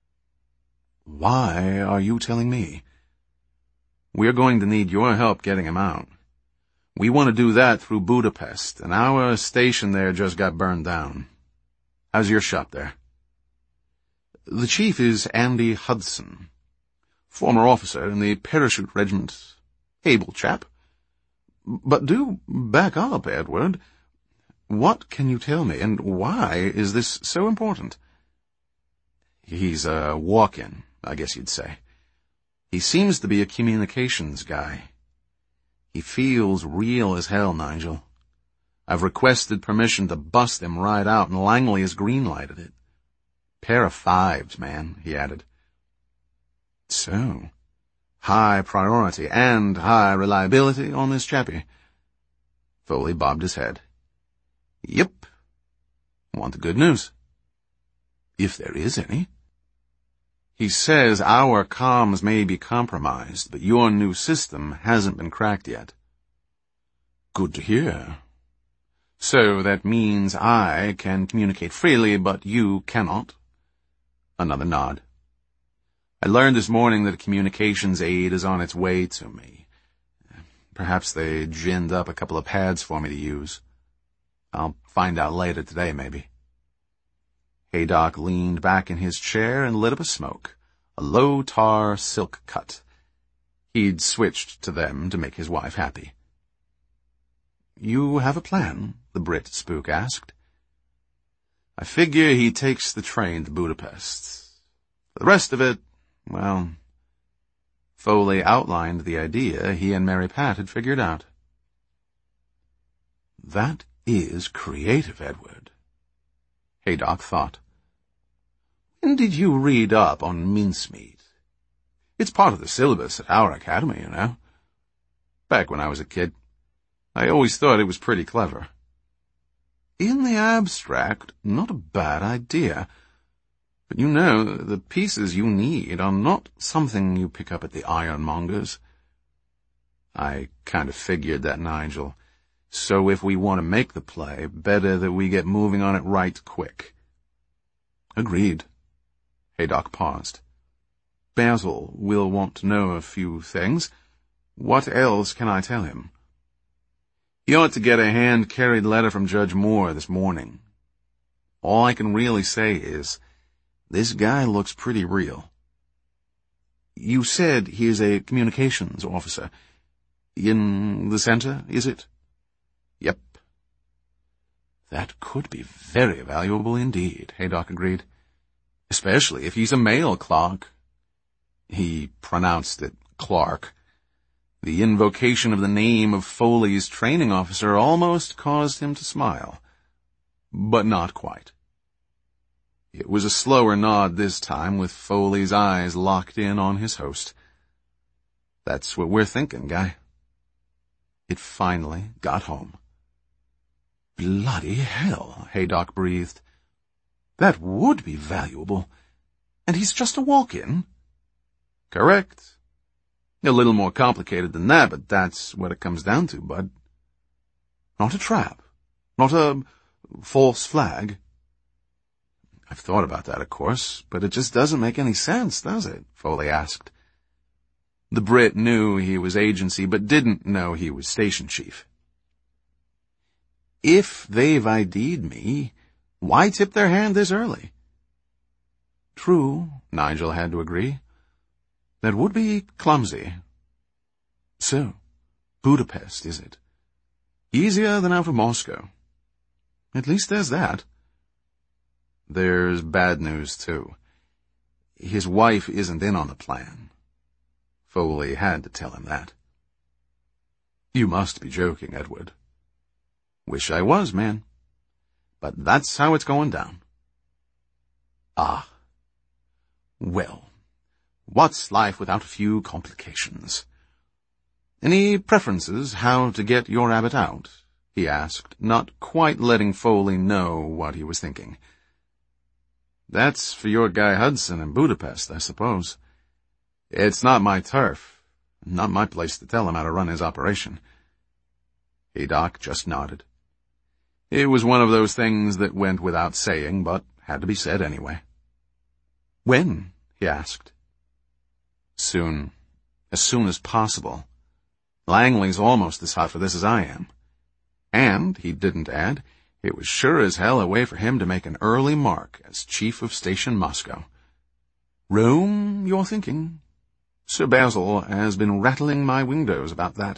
"Why are you telling me?" "We're going to need your help getting him out. We want to do that through Budapest, and our station there just got burned down. How's your shop there?" "The chief is Andy Hudson, former officer in the parachute regiment. Able chap. But do back up, Edward. What can you tell me, and why is this so important?" "He's a walk-in, I guess you'd say. He seems to be a communications guy. He feels real as hell, Nigel. I've requested permission to bust him right out, and Langley has green-lighted it. Pair of fives, man," he added. "So, high priority and high reliability on this chappie?" Foley bobbed his head. "Yep. Want the good news?" "If there is any." "He says our comms may be compromised, but your new system hasn't been cracked yet." "Good to hear. So that means I can communicate freely, but you cannot?" Another nod. "I learned this morning that a communications aid is on its way to me. Perhaps they ginned up a couple of pads for me to use. I'll find out later today, maybe." Haydock leaned back in his chair and lit up a smoke, a low-tar silk cut. He'd switched to them to make his wife happy. "You have a plan?" the Brit spook asked. "I figure he takes the train to Budapest. The rest of it, well..." Foley outlined the idea he and Mary Pat had figured out. "That is creative, Edward," Haydock thought. "When did you read up on mincemeat? It's part of the syllabus at our academy, you know. Back when I was a kid, I always thought it was pretty clever. In the abstract, not a bad idea. But you know, the pieces you need are not something you pick up at the ironmonger's." "I kind of figured that, Nigel. So if we want to make the play, better that we get moving on it right quick." "Agreed." Haydock paused. "Basil will want to know a few things. What else can I tell him?" "He ought to get a hand-carried letter from Judge Moore this morning. All I can really say is, this guy looks pretty real." "You said he is a communications officer. In the center, is it? Yep. That could be very valuable indeed, Haydock agreed. Especially if he's a male Clark. He pronounced it Clark. The invocation of the name of Foley's training officer almost caused him to smile. But not quite. It was a slower nod this time, with Foley's eyes locked in on his host. That's what we're thinking, Guy. It finally got home. Bloody hell, Haydock breathed. That would be valuable. And he's just a walk-in? Correct. A little more complicated than that, but that's what it comes down to, bud. Not a trap. Not a false flag. I've thought about that, of course, but it just doesn't make any sense, does it? Foley asked. The Brit knew he was agency, but didn't know he was station chief. If they've ID'd me, why tip their hand this early? True, Nigel had to agree. That would be clumsy. So, Budapest, is it? Easier than out of Moscow. At least there's that. There's bad news, too. His wife isn't in on the plan. Foley had to tell him that. You must be joking, Edward. Wish I was, man. But that's how it's going down. Ah. Well, what's life without a few complications? Any preferences how to get your abbot out? He asked, not quite letting Foley know what he was thinking. That's for your guy Hudson in Budapest, I suppose. It's not my turf, not my place to tell him how to run his operation. Haydock just nodded. It was one of those things that went without saying, but had to be said anyway. When? He asked. Soon. As soon as possible. Langley's almost as hot for this as I am. And, he didn't add, it was sure as hell a way for him to make an early mark as Chief of Station Moscow. Rome, you're thinking? Sir Basil has been rattling my windows about that.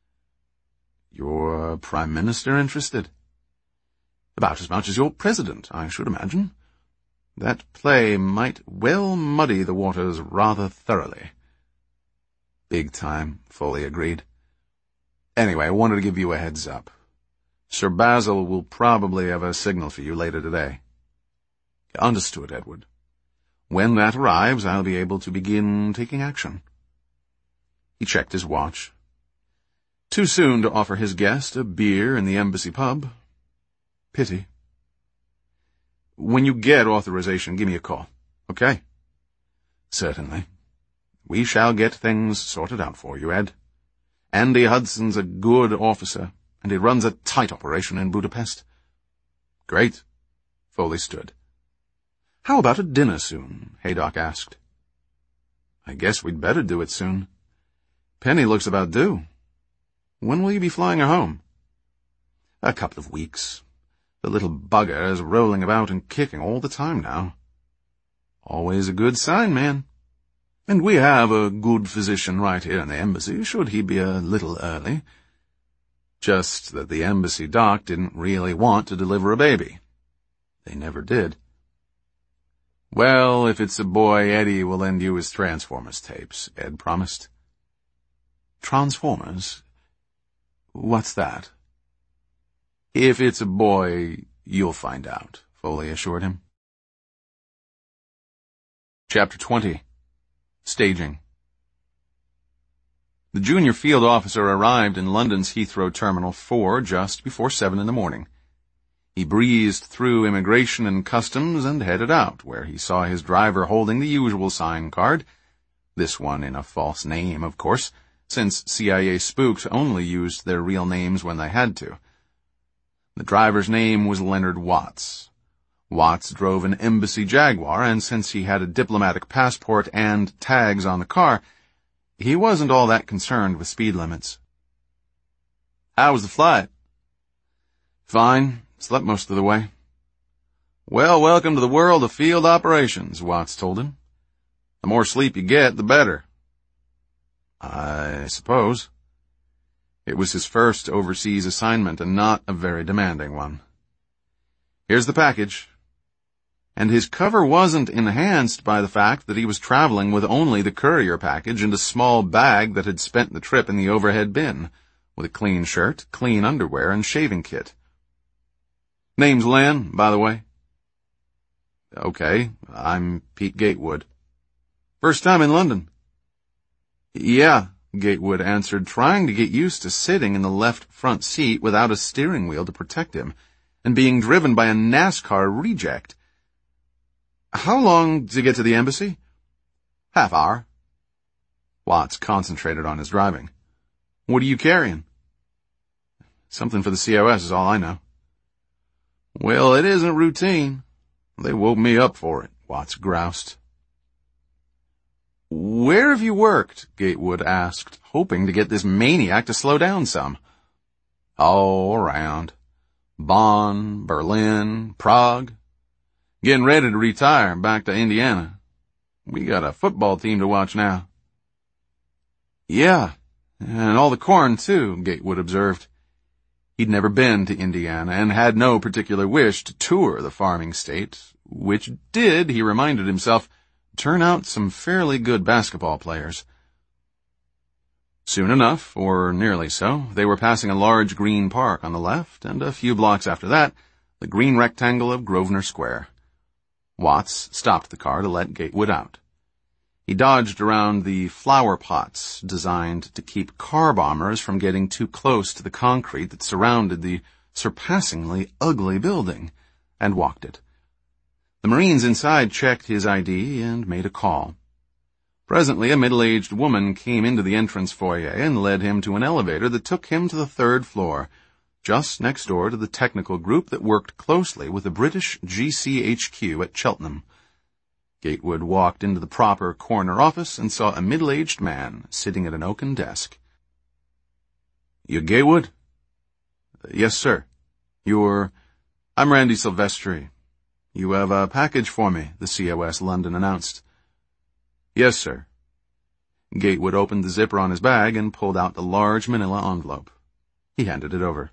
Your Prime Minister interested? About as much as your President, I should imagine. That play might well muddy the waters rather thoroughly. Big time, Foley agreed. Anyway, I wanted to give you a heads up. Sir Basil will probably have a signal for you later today. Understood, Edward. When that arrives, I'll be able to begin taking action. He checked his watch. Too soon to offer his guest a beer in the embassy pub. Pity. When you get authorization, give me a call, okay? Certainly. We shall get things sorted out for you, Ed. Andy Hudson's a good officer, and he runs a tight operation in Budapest. Great. Foley stood. How about a dinner soon? Haydock asked. I guess we'd better do it soon. Penny looks about due. When will you be flying her home? A couple of weeks. The little bugger is rolling about and kicking all the time now. Always a good sign, man. And we have a good physician right here in the embassy, should he be a little early. Just that the embassy doc didn't really want to deliver a baby. They never did. Well, if it's a boy, Eddie will lend you his Transformers tapes, Ed promised. Transformers? What's that? If it's a boy, you'll find out, Foley assured him. Chapter 20. Staging. The junior field officer arrived in London's Heathrow Terminal 4 just before 7 in the morning. He breezed through immigration and customs and headed out, where he saw his driver holding the usual sign card, this one in a false name, of course, since CIA spooks only used their real names when they had to. The driver's name was Leonard Watts. Watts drove an embassy Jaguar, and since he had a diplomatic passport and tags on the car, he wasn't all that concerned with speed limits. How was the flight? Fine. Slept most of the way. Well, welcome to the world of field operations, Watts told him. The more sleep you get, the better. I suppose. It was his first overseas assignment and not a very demanding one. Here's the package. And his cover wasn't enhanced by the fact that he was traveling with only the courier package and a small bag that had spent the trip in the overhead bin, with a clean shirt, clean underwear, and shaving kit. Name's Len, by the way. Okay, I'm Pete Gatewood. First time in London? Yeah, Gatewood answered, trying to get used to sitting in the left front seat without a steering wheel to protect him, and being driven by a NASCAR reject. How long to get to the embassy? Half hour. Watts concentrated on his driving. What are you carrying? Something for the COS is all I know. Well, it isn't routine. They woke me up for it, Watts groused. Where have you worked? Gatewood asked, hoping to get this maniac to slow down some. All around. Bonn, Berlin, Prague. Getting ready to retire back to Indiana. We got a football team to watch now. Yeah, and all the corn, too, Gatewood observed. He'd never been to Indiana and had no particular wish to tour the farming state, which did, he reminded himself, turn out some fairly good basketball players. Soon enough, or nearly so, they were passing a large green park on the left, and a few blocks after that, the green rectangle of Grosvenor Square. Watts stopped the car to let Gatewood out. He dodged around the flower pots designed to keep car bombers from getting too close to the concrete that surrounded the surpassingly ugly building, and walked it. The Marines inside checked his ID and made a call. Presently, a middle-aged woman came into the entrance foyer and led him to an elevator that took him to the 3rd floor, just next door to the technical group that worked closely with the British GCHQ at Cheltenham. Gatewood walked into the proper corner office and saw a middle-aged man sitting at an oaken desk. You Gatewood? Yes, sir. I'm Randy Silvestri. You have a package for me, the COS London announced. Yes, sir. Gatewood opened the zipper on his bag and pulled out the large manila envelope. He handed it over.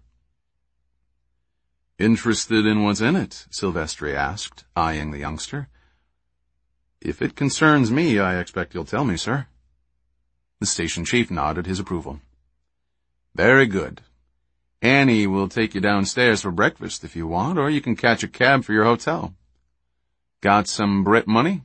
Interested in what's in it? Silvestri asked, eyeing the youngster. If it concerns me, I expect you'll tell me, sir. The station chief nodded his approval. Very good. Annie will take you downstairs for breakfast if you want, or you can catch a cab for your hotel. Got some Brit money?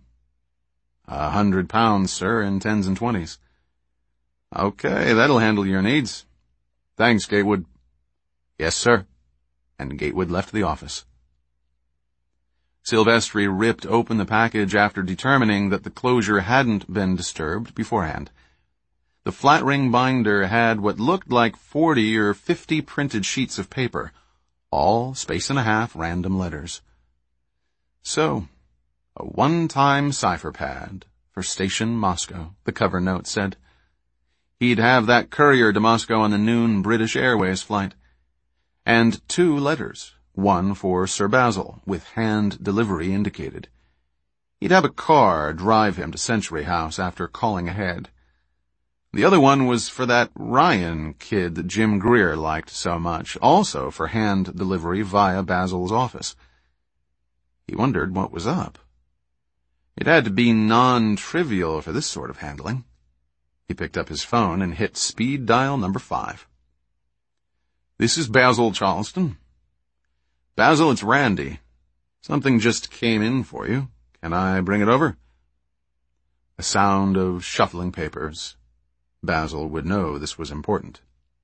£100, sir, in 10s and 20s. Okay, that'll handle your needs. Thanks, Gatewood. Yes, sir. And Gatewood left the office. Silvestri ripped open the package after determining that the closure hadn't been disturbed beforehand. The flat-ring binder had what looked like 40 or 50 printed sheets of paper, all space-and-a-half random letters. So, a one-time cipher pad for Station Moscow, the cover note said. He'd have that courier to Moscow on the noon British Airways flight. And 2 letters, one for Sir Basil, with hand delivery indicated. He'd have a car drive him to Century House after calling ahead. The other one was for that Ryan kid that Jim Greer liked so much, also for hand delivery via Basil's office. He wondered what was up. It had to be non-trivial for this sort of handling. He picked up his phone and hit speed dial number 5. This is Basil Charleston. Basil, it's Randy. Something just came in for you. Can I bring it over? A sound of shuffling papers. Basil would know this was important.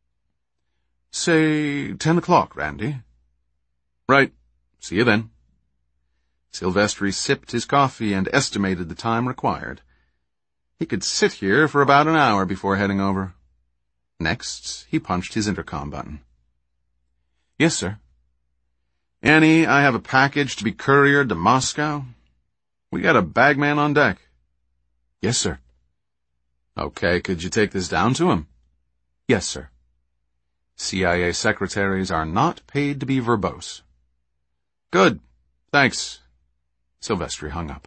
Say 10 o'clock, Randy. Right. See you then. Silvestri sipped his coffee and estimated the time required. He could sit here for about an hour before heading over. Next, he punched his intercom button. Yes, sir. Annie, I have a package to be couriered to Moscow. We got a bagman on deck. Yes, sir. Okay, could you take this down to him? Yes, sir. CIA secretaries are not paid to be verbose. Good. Thanks. Silvestri hung up.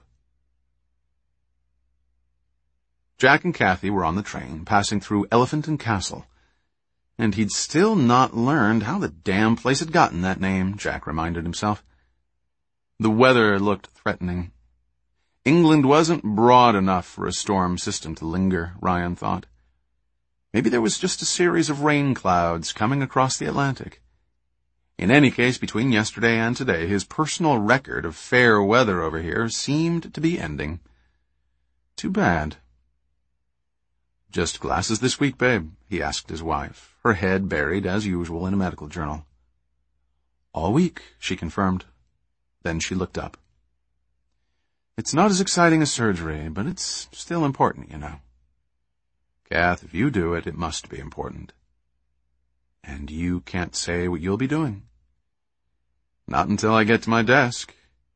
Jack and Kathy were on the train, passing through Elephant and Castle. And he'd still not learned how the damn place had gotten that name, Jack reminded himself. The weather looked threatening. England wasn't broad enough for a storm system to linger, Ryan thought. Maybe there was just a series of rain clouds coming across the Atlantic. In any case, between yesterday and today, his personal record of fair weather over here seemed to be ending. Too bad. "Just glasses this week, babe?" he asked his wife, her head buried as usual in a medical journal. "All week," she confirmed. Then she looked up. "It's not as exciting as surgery, but it's still important, you know." "Kath, if you do it, it must be important." "And you can't say what you'll be doing?" "Not until I get to my desk."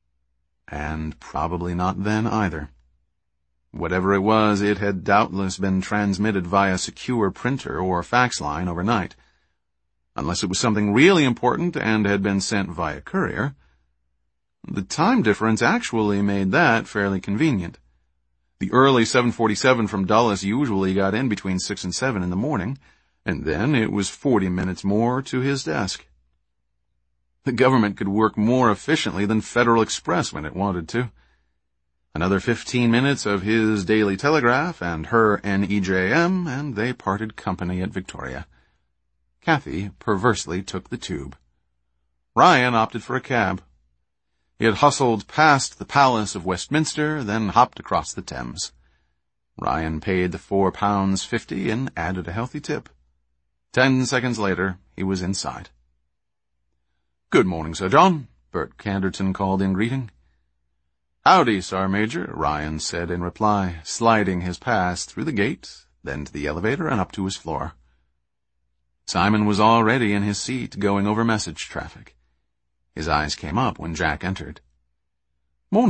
And probably not then either. Whatever it was, it had doubtless been transmitted via secure printer or fax line overnight. Unless it was something really important and had been sent via courier. The time difference actually made that fairly convenient. The early 747 from Dulles usually got in between 6 and 7 in the morning, and then it was 40 minutes more to his desk. The government could work more efficiently than Federal Express when it wanted to. Another 15 minutes of his Daily Telegraph and her NEJM, and they parted company at Victoria. Kathy perversely took the tube. Ryan opted for a cab. He had hustled past the Palace of Westminster, then hopped across the Thames. Ryan paid the £4.50 and added a healthy tip. 10 seconds later, he was inside. "Good morning, Sir John," Bert Canderton called in greeting. "Howdy, Sar Major," Ryan said in reply, sliding his pass through the gate, then to the elevator and up to his floor. Simon was already in his seat going over message traffic. His eyes came up when Jack entered.